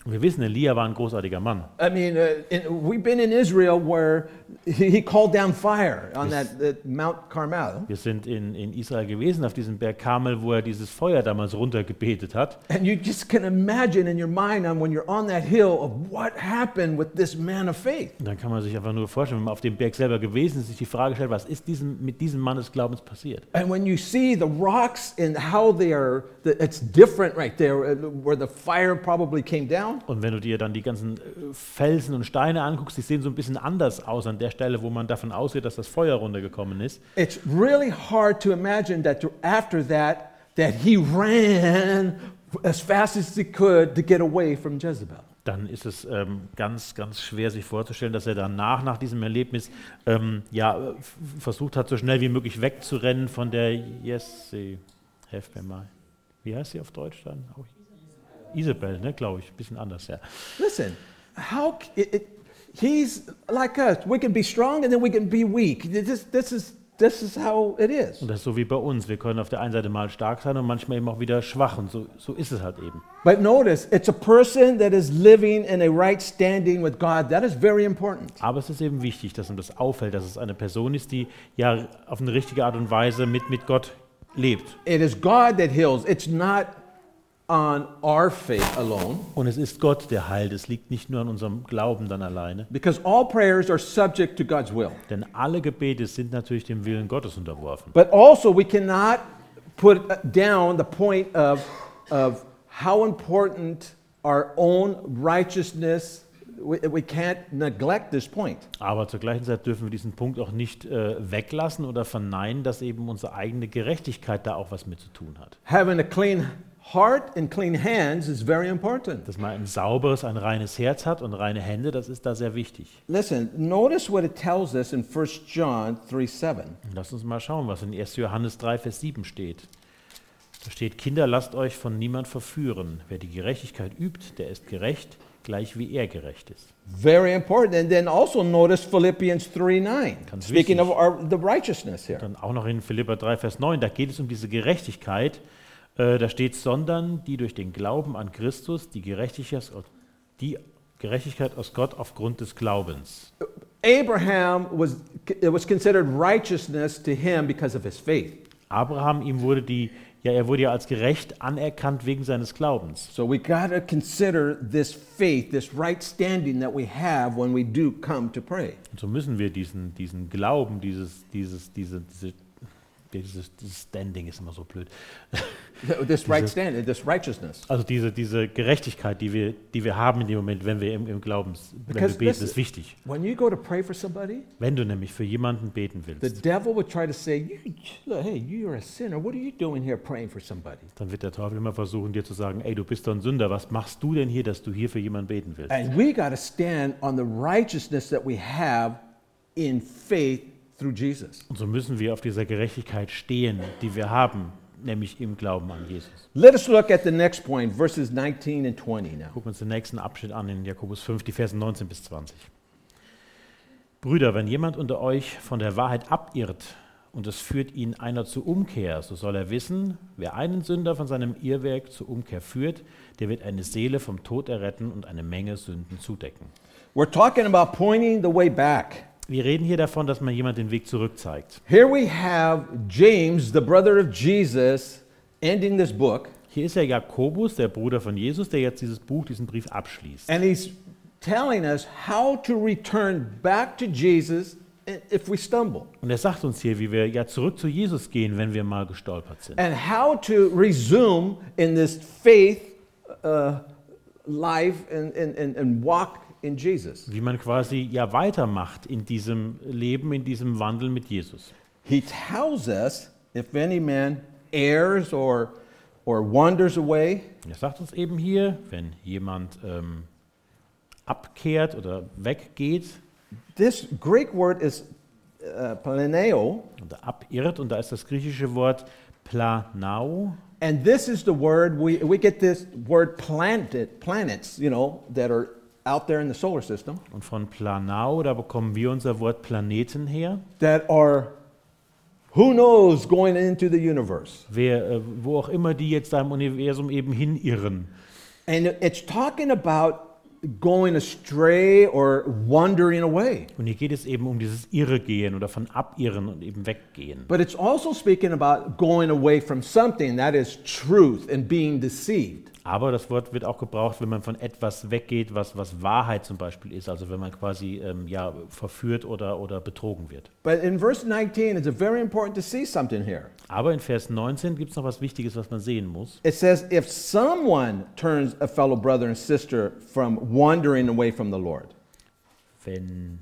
Und wir wissen, Elia war ein großartiger Mann. I mean, uh, in, we've been in Israel where he, he called down fire on that, that Mount Carmel. Wir sind in, in Israel gewesen, auf diesem Berg Karmel, wo er dieses Feuer damals runtergebetet hat. And you just can imagine in your mind on when you're on that hill of what happened with this man of faith. Und dann kann man sich einfach nur vorstellen, wenn man auf dem Berg selber gewesen ist, sich die Frage stellt, was ist diesem, mit diesem Mann des Glaubens passiert? And when you see the rocks and how they are, the, it's different right there, uh, where the fire probably came down. Und wenn du dir dann die ganzen äh, Felsen und Steine anguckst, die sehen so ein bisschen anders aus an der Stelle, wo man davon ausgeht, dass das Feuer runtergekommen ist. It's really hard to imagine that after that, that he ran as fast as he could to get away from Jezebel. Dann ist es ähm, ganz, ganz schwer sich vorzustellen, dass er danach, nach diesem Erlebnis, ähm, ja, äh, f- versucht hat, so schnell wie möglich wegzurennen von der Jesse, helf mir mal. Wie heißt sie auf Deutsch dann? Auch Isabel, ne, glaube ich, ein bisschen anders, ja. Listen, how c- it, it, he's like us. We can be strong and then we can be weak. This, this is this is how it is. Und das ist so wie bei uns. Wir können auf der einen Seite mal stark sein und manchmal eben auch wieder schwach. Und so, so ist es halt eben. But notice, it's a person that is living in a right standing with God. That is very important. Aber es ist eben wichtig, dass uns das auffällt, dass es eine Person ist, die ja auf eine richtige Art und Weise mit, mit Gott lebt. It is God that heals. It's not on our faith alone, Und es ist Gott, der heilt. Es liegt nicht nur an unserem Glauben dann alleine. because all prayers are subject to God's will. Denn alle Gebete sind natürlich dem Willen Gottes unterworfen. But also, we cannot put down the point of, of how important our own righteousness. We, we can't neglect this point. Aber zur gleichen Zeit dürfen wir diesen Punkt auch nicht äh, weglassen oder verneinen, dass eben unsere eigene Gerechtigkeit da auch was mit zu tun hat. Having a clean heart and clean hands is very important. Dass man ein sauberes, ein reines Herz hat und reine Hände, das ist da sehr wichtig. Listen, notice what it tells us in First John three seven. Lass uns mal schauen, was in erster Johannes drei, Vers sieben steht. Da steht, Kinder, lasst euch von niemand verführen. Wer die Gerechtigkeit übt, der ist gerecht, gleich wie er gerecht ist. Very important. And then also notice Philippians three nine. Ganz Speaking wichtig. of our, the righteousness here. Dann auch noch in Philipper drei, Vers neun, da geht es um diese Gerechtigkeit. Äh, da steht, sondern die durch den Glauben an Christus die Gerechtigkeit, die Gerechtigkeit aus Gott aufgrund des Glaubens. Abraham was, it was considered righteousness to him because of his faith. Abraham, ihm wurde die, ja, er wurde ja als gerecht anerkannt wegen seines Glaubens. So we got to consider this faith, this right standing that we have when we do come to pray. Und so müssen wir diesen, diesen Glauben, dieses, dieses, diese, diese, dieses, dieses Standing ist immer so blöd. This right standing, this righteousness. Also diese, diese Gerechtigkeit, die wir, die wir haben in dem Moment, wenn wir im, im Glauben, wenn wir Because beten, listen, ist wichtig. when you go to pray for somebody, Wenn du nämlich für jemanden beten the willst, devil would try to say, you, look, hey, you're a sinner. What are you doing here praying for somebody? dann wird der Teufel immer versuchen, dir zu sagen, ey, du bist doch ein Sünder, was machst du denn hier, dass du hier für jemanden beten willst? And we got to stand on the righteousness that we have in faith through Jesus. Und so müssen wir auf dieser Gerechtigkeit stehen, die wir haben, nämlich im Glauben an Jesus. Let us look at the next point, verses nineteen and twenty now. Gucken wir uns den nächsten Abschnitt an in Jakobus fünf, die Verse neunzehn bis zwanzig. Brüder, wenn jemand unter euch von der Wahrheit abirrt und es führt ihn einer zur Umkehr, so soll er wissen, wer einen Sünder von seinem Irrwerk zur Umkehr führt, der wird eine Seele vom Tod erretten und eine Menge Sünden zudecken. We're talking about pointing the way back. Wir reden hier davon, dass man jemand den Weg zurück zeigt. Here we have James, the brother of Jesus, ending this book, Hier ist ja Jakobus, der Bruder von Jesus, der jetzt dieses Buch, diesen Brief abschließt. and he's telling us how to return back to Jesus if we stumble, Und er sagt uns hier, wie wir ja zurück zu Jesus gehen, wenn wir mal gestolpert sind. and how to resume in this faith uh, life and, and, and, and walk in Jesus. Wie man quasi ja weitermacht in diesem Leben, in diesem Wandel mit Jesus. He tells us if any man errs or, or wanders away, Er sagt uns eben hier, wenn jemand ähm, abkehrt oder weggeht this Greek word is uh, planeo, oder abirrt, und da ist das griechische Wort planao. and this is the word we, we get this word planet, planets, you know, that are out there in the solar system Und von planao, da bekommen wir unser Wort Planeten her, that are, who knows, going into the universe. wer, äh, wo auch immer die jetzt da im Universum eben hinirren. And it's talking about going astray or wandering away. Und hier geht es eben um dieses Irregehen oder von Abirren und eben Weggehen. But it's also speaking about going away from something, that is truth, and being deceived. Aber das Wort wird auch gebraucht, wenn man von etwas weggeht, was, was Wahrheit zum Beispiel ist, also wenn man quasi ähm, ja, verführt oder, oder betrogen wird. But in verse nineteen, it's very important to see something here. Aber in Vers neunzehn gibt es noch was Wichtiges, was man sehen muss. It says, if someone turns a fellow brother and sister from wandering away from the Lord. Wenn,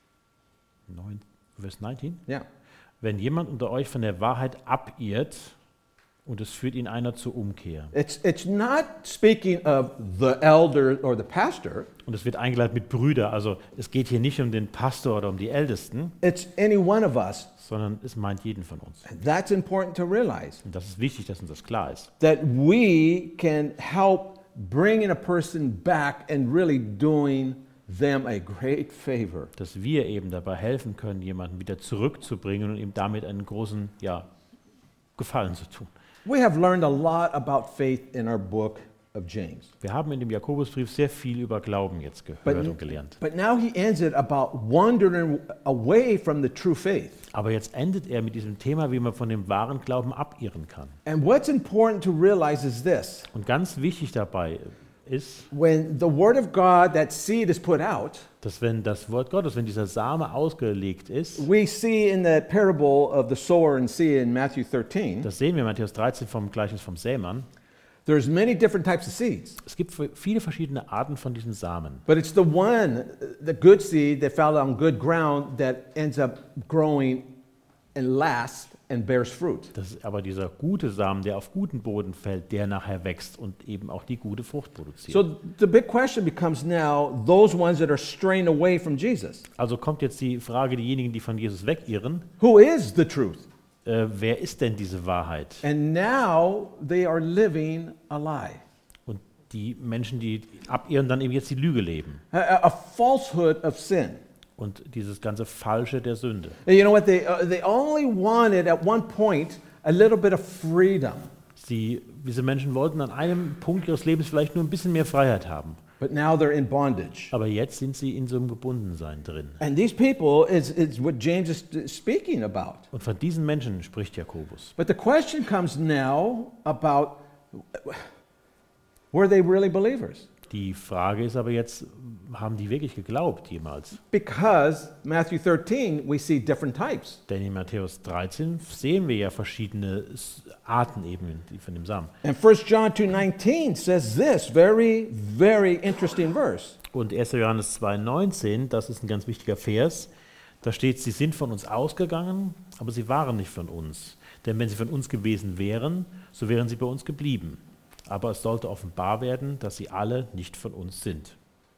neun, Vers neunzehn, Yeah. wenn jemand unter euch von der Wahrheit abirrt und es führt ihn einer zur Umkehr. It's, it's not speaking of the elder or the pastor. Und es wird eingeleitet mit Brüder, also es geht hier nicht um den Pastor oder um die Ältesten, It's any one of us. sondern es meint jeden von uns. That's important to realize. Und das ist wichtig, dass uns das klar ist. That we can help bringing a person back and really doing them a great favor. Dass wir eben dabei helfen können, jemanden wieder zurückzubringen und ihm damit einen großen ja, Gefallen zu tun. We have learned a lot about faith in our book of James. Wir haben in dem Jakobusbrief sehr viel über Glauben jetzt gehört But, und gelernt. but now he ends it about wandering away from the true faith. Aber jetzt endet er mit diesem Thema, wie man von dem wahren Glauben abirren kann. And what's important to realize is this. Und ganz wichtig dabei ist, When the word of God, that seed is put out, dass wenn das Wort Gottes, wenn dieser Same ausgelegt ist, we see in the parable of the sower and seed in Matthew thirteen, das sehen wir in Matthäus dreizehn vom Gleichnis vom Sämann, there's many different types of seeds. es gibt viele verschiedene Arten von diesen Samen. But it's the one, the good seed that fell on good ground that ends up growing and lasts and bears fruit. Das ist aber dieser gute Samen, der auf guten Boden fällt, der nachher wächst und eben auch die gute Frucht produziert. So the big question becomes now, those ones that are straying away from Jesus, Also kommt jetzt die Frage, diejenigen, die von Jesus wegirren, who is the truth? äh, wer ist denn diese Wahrheit? And now they are living a lie, Und die Menschen, die abirren, dann eben jetzt die Lüge leben a, a falsehood of sin. und dieses ganze Falsche der Sünde. You know what? They, uh, they only wanted at one point a little bit of freedom. Sie, diese Menschen wollten an einem Punkt ihres Lebens vielleicht nur ein bisschen mehr Freiheit haben. But now they're in bondage. Aber jetzt sind sie in so einem Gebundensein drin. And these people is, is what James is speaking about. Und von diesen Menschen spricht Jakobus. But the question comes now about, were they really believers? Die Frage ist aber jetzt, haben die wirklich geglaubt jemals? Because Matthew thirteen, we see different types. Denn in Matthäus dreizehn sehen wir ja verschiedene S- Arten eben von dem Samen. And First John two nineteen says this very, very interesting verse. Und erster Johannes zwei neunzehn, das ist ein ganz wichtiger Vers, da steht, sie sind von uns ausgegangen, aber sie waren nicht von uns. Denn wenn sie von uns gewesen wären, so wären sie bei uns geblieben. Aber es sollte offenbar werden, dass sie alle nicht von uns sind.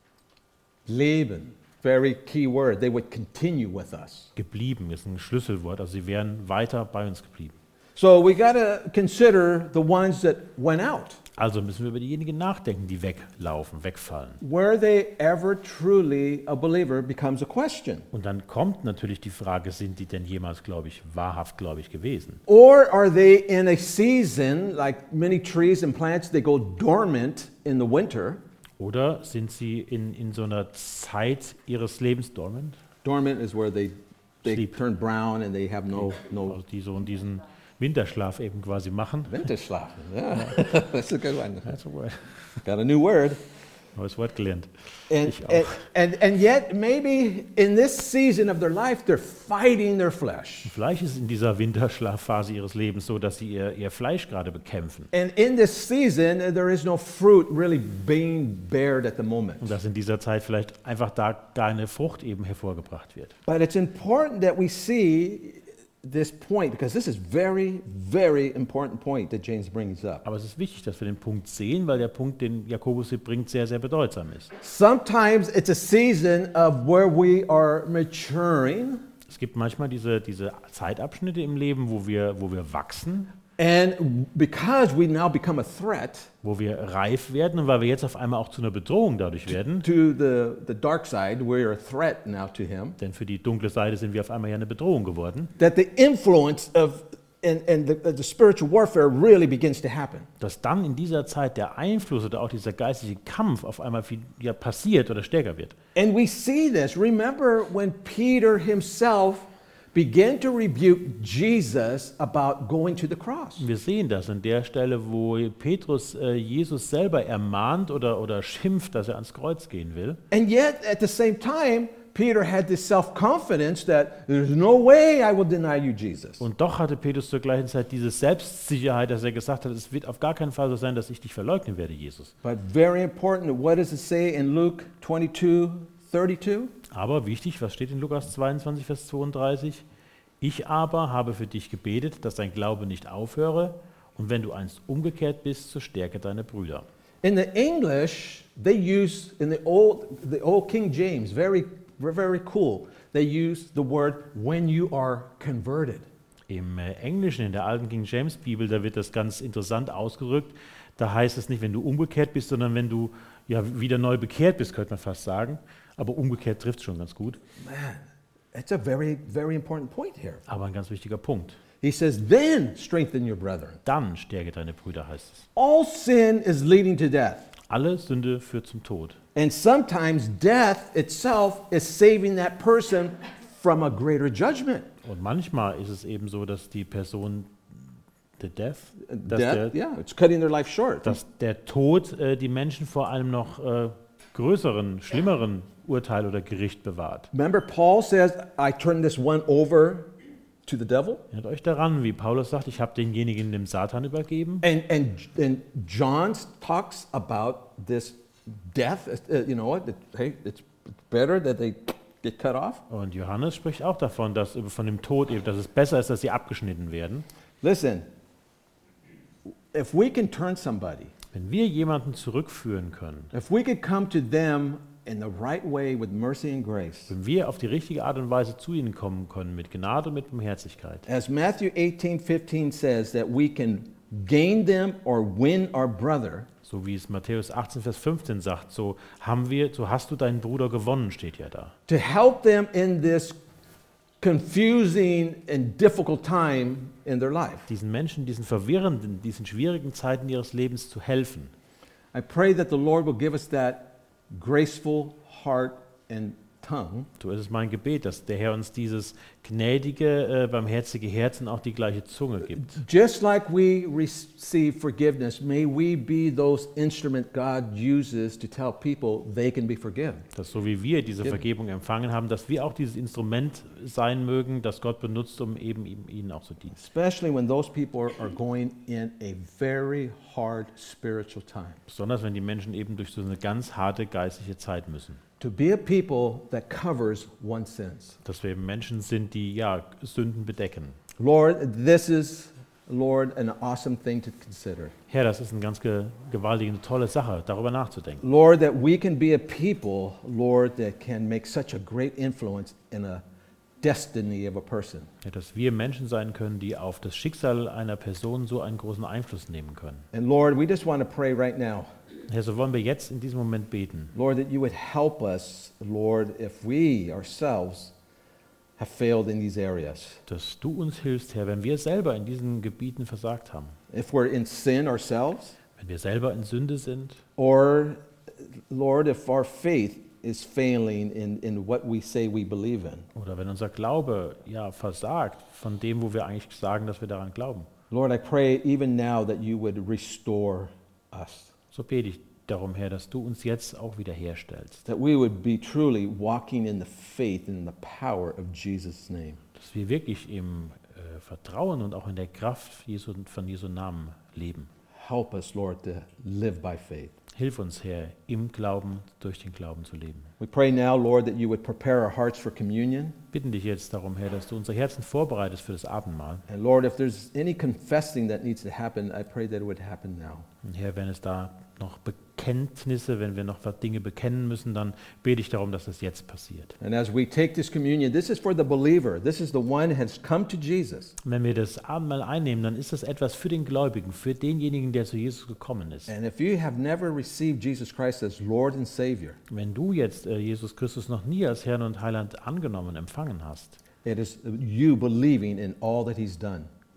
Leben, very key word. They would continue with us. Geblieben ist ein Schlüsselwort, also sie wären weiter bei uns geblieben. So we got to consider the ones that went out. Also müssen wir über diejenigen nachdenken, die weglaufen, wegfallen. Were they ever truly a believer becomes a question. Und dann kommt natürlich die Frage, sind die denn jemals, glaube ich, wahrhaft gläubig gewesen? Or are they in a season, like many trees and plants, they go dormant in the winter. Oder sind sie in, in so einer Zeit ihres Lebens dormant? Dormant is where they, they Sleep. turn brown and they have no, no Also die so in diesen Winterschlaf eben quasi machen. Winterschlaf. Yeah, that's a good one. That's a word. Got a new word. Neues Wort gelernt. And, Ich and, auch. and, and yet, maybe in this season of their life, they're fighting their flesh. Vielleicht ist es in dieser Winterschlafphase ihres Lebens so, dass sie ihr, ihr Fleisch gerade bekämpfen. And in this season, uh, there is no fruit really being bared at the moment. Und dass in dieser Zeit vielleicht einfach da keine Frucht eben hervorgebracht wird. But it's important that we see this point, because this is very, very important point that James brings up. Aber es ist wichtig, dass wir den Punkt sehen, weil der Punkt, den Jakobus hier bringt, sehr, sehr bedeutsam ist. Sometimes it's a season of where we are maturing, Es gibt manchmal diese, diese Zeitabschnitte im Leben, wo wir, wo wir wachsen, and because we now become a threat wo wir reif werden und weil wir jetzt auf einmal auch zu einer Bedrohung dadurch werden. to the, the dark side, we're a threat now to him, Denn für die dunkle Seite sind wir auf einmal ja eine Bedrohung geworden. that the influence of and, and the, the spiritual warfare really begins to happen. dass dann in dieser Zeit der Einfluss oder auch dieser geistige Kampf auf einmal viel, ja, passiert oder stärker wird. And we see this. Remember when Peter himself began to rebuke Jesus about going to the cross. Wir sehen das an der Stelle, wo Petrus äh, Jesus selber ermahnt oder, oder schimpft, dass er ans Kreuz gehen will. And yet, at the same time, Peter had this self-confidence that there's no way I will deny you, Jesus. Und doch hatte Petrus zur gleichen Zeit diese Selbstsicherheit, dass er gesagt hat, es wird auf gar keinen Fall so sein, dass ich dich verleugnen werde, Jesus. But very important, what does it say in Luke twenty-two thirty-two? Aber wichtig, was steht in Lukas zweiundzwanzig, Vers zweiunddreißig? Ich aber habe für dich gebetet, dass dein Glaube nicht aufhöre, und wenn du einst umgekehrt bist, so stärke deine Brüder. In the English, they use, in the old, the old King James, very, very cool, they use the word when you are converted. Im äh, Englischen, in der alten King James Bibel, da wird das ganz interessant ausgedrückt. Da heißt es nicht, wenn du umgekehrt bist, sondern wenn du ja wieder neu bekehrt bist, könnte man fast sagen. Aber umgekehrt trifft es schon ganz gut. Man, that's a very, very important point here. Aber ein ganz wichtiger Punkt. He says, then strengthen your brethren. Dann stärke deine Brüder, heißt es. All sin is leading to death. Alle Sünde führt zum Tod. And sometimes death itself is saving that person from a greater judgment. Und manchmal ist es eben so, dass die Person, the death, dass, Death, der, yeah, it's cutting their life short. dass der Tod äh, die Menschen vor allem noch äh, größeren, schlimmeren Urteil oder Gericht bewahrt. Remember, Paul says, I turn this one over to the devil. Erinnert euch daran, wie Paulus sagt, ich habe denjenigen dem Satan übergeben. And, and, and John talks about this death, uh, you know what, that, hey, it's better that they get cut off. Und Johannes spricht auch davon, dass von dem Tod eben, dass es besser ist, dass sie abgeschnitten werden. Listen, if we can turn somebody, Wenn wir jemanden zurückführen können, if we can come to them in the right way with mercy and grace, wenn wir auf die richtige Art und Weise zu ihnen kommen können, mit Gnade und mit Barmherzigkeit, as Matthew eighteen fifteen says, that we can gain them or win our brother, so wie es Matthäus achtzehn, Vers fünfzehn sagt, so haben wir, so hast du deinen Bruder gewonnen, steht ja da. to help them in this confusing and difficult time in their life. Diesen Menschen, diesen verwirrenden, diesen schwierigen Zeiten ihres Lebens zu helfen. I pray that the Lord will give us that graceful heart and tongue, So ist es mein Gebet, dass der Herr uns dieses gnädige, äh, barmherzige Herz und auch die gleiche Zunge gibt. just like we receive forgiveness, may we be those instrument God uses to tell people they can be forgiven. Dass so wie wir diese Ja. Vergebung empfangen haben, dass wir auch dieses Instrument sein mögen, das Gott benutzt, um eben ihm- ihnen auch zu dienen. Especially when those people are, are going in a very hard spiritual time. Besonders wenn die Menschen eben durch so eine ganz harte geistliche Zeit müssen. To be a people that covers one's sins. Dass wir eben Menschen sind, die ja Sünden bedecken. Lord, this is, Lord, an awesome thing to consider. Herr, das ist eine ganz ge gewaltige, eine tolle Sache, darüber nachzudenken. Lord, that we can be a people, Lord, that can make such a great influence in a destiny of a person. Ja, dass wir Menschen sein können, die auf das Schicksal einer Person so einen großen Einfluss nehmen können. And Lord, we just want to pray right now, Herr, so wollen wir jetzt in diesem Moment beten, Lord, that you would help us, Lord, if we ourselves have failed in these areas. dass du uns hilfst, Herr, wenn wir selber in diesen Gebieten versagt haben, If we're in sin ourselves, wenn wir selber in Sünde sind or, Lord, if our faith is failing in, in what we say we believe in. oder wenn unser Glaube ja versagt von dem, wo wir eigentlich sagen, dass wir daran glauben. Lord, I pray even now that you would restore us, So bete ich darum, Herr, dass du uns jetzt auch wieder herstellst, that we would be truly walking in the faith and the power of Jesus' name. dass wir wirklich im äh, Vertrauen und auch in der Kraft Jesu, von Jesu Namen leben. Help us, Lord, to live by faith. Hilf uns, Herr, im Glauben, durch den Glauben zu leben. We pray now, Lord, that you would prepare our hearts for communion. Bitten dich jetzt darum, Herr, dass du unser Herzen vorbereitest für das Abendmahl. And Lord, if there's any confessing that needs to happen, I pray that it would happen now. Und Herr, wenn es da noch Bekenntnisse, wenn wir noch Dinge bekennen müssen, dann bete ich darum, dass das jetzt passiert. And as we take this communion, this is for the believer. This is the one who has come to Jesus. Und wenn wir das Abendmahl einnehmen, dann ist das etwas für den Gläubigen, für denjenigen, der zu Jesus gekommen ist. And if you have never received Jesus Christ as Lord and Savior, Wenn du jetzt äh, Jesus Christus noch nie als Herrn und Heiland angenommen, empfangen hast, it is you believing in all that he's done.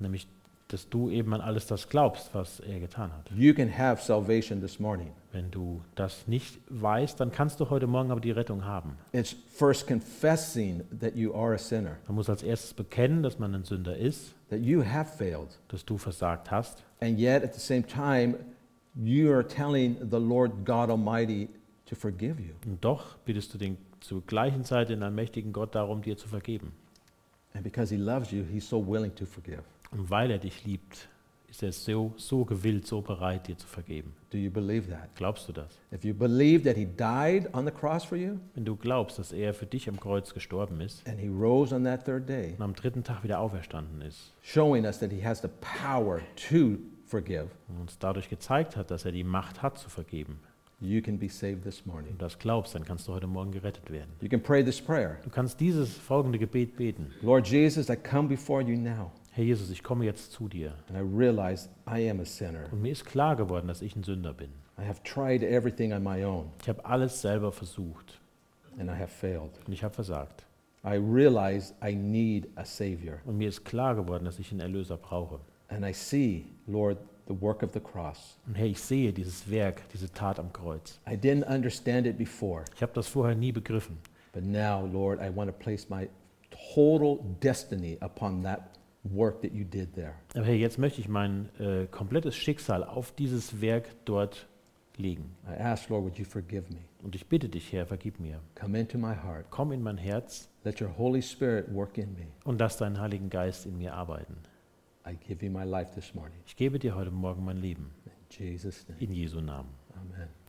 nämlich, dass du eben an alles das glaubst, was er getan hat. You can have salvation this morning. Wenn du das nicht weißt, dann kannst du heute Morgen aber die Rettung haben. It's first confessing that you are a sinner, Man muss als erstes bekennen, dass man ein Sünder ist, that you have failed, dass du versagt hast. and yet at the same time, you are telling the Lord God Almighty to forgive you. Und doch bittest du den zur gleichen Zeit den allmächtigen Gott darum, dir zu vergeben. And because He loves you, He's so willing to forgive. Und weil er dich liebt, ist er so, so gewillt, so bereit, dir zu vergeben. Do you believe that? Glaubst du das? If you believe that He died on the cross for you, Wenn du glaubst, dass er für dich am Kreuz gestorben ist and He rose on that third day, und am dritten Tag wieder auferstanden ist showing us that He has the power to forgive, und uns dadurch gezeigt hat, dass er die Macht hat zu vergeben, you can be saved this morning. und das glaubst, dann kannst du heute Morgen gerettet werden. You can pray this prayer. Du kannst dieses folgende Gebet beten. Lord Jesus, I come before you now, Herr Jesus, ich komme jetzt zu dir and I realize I am a sinner. und mir ist klar geworden, dass ich ein Sünder bin. I have tried everything on my own, Ich habe alles selber versucht and I have failed. und ich habe versagt. I realize I need a Savior. Und mir ist klar geworden, dass ich einen Erlöser brauche. And I see, Lord, the work of the cross. Und Herr, ich sehe dieses Werk, diese Tat am Kreuz. I didn't understand it before, Ich habe das vorher nie begriffen. but now, Lord, I want to place my total destiny upon that work that you did there. Aber Herr, jetzt möchte ich mein äh, komplettes Schicksal auf dieses Werk dort legen. I ask, Lord, would you forgive me? Und ich bitte dich, Herr, vergib mir. Come into my heart. Komm in mein Herz Let your Holy Spirit work in me. und lass deinen Heiligen Geist in mir arbeiten. I give you my life this morning. Ich gebe dir heute Morgen mein Leben. In Jesus' name, In Jesu Namen. amen.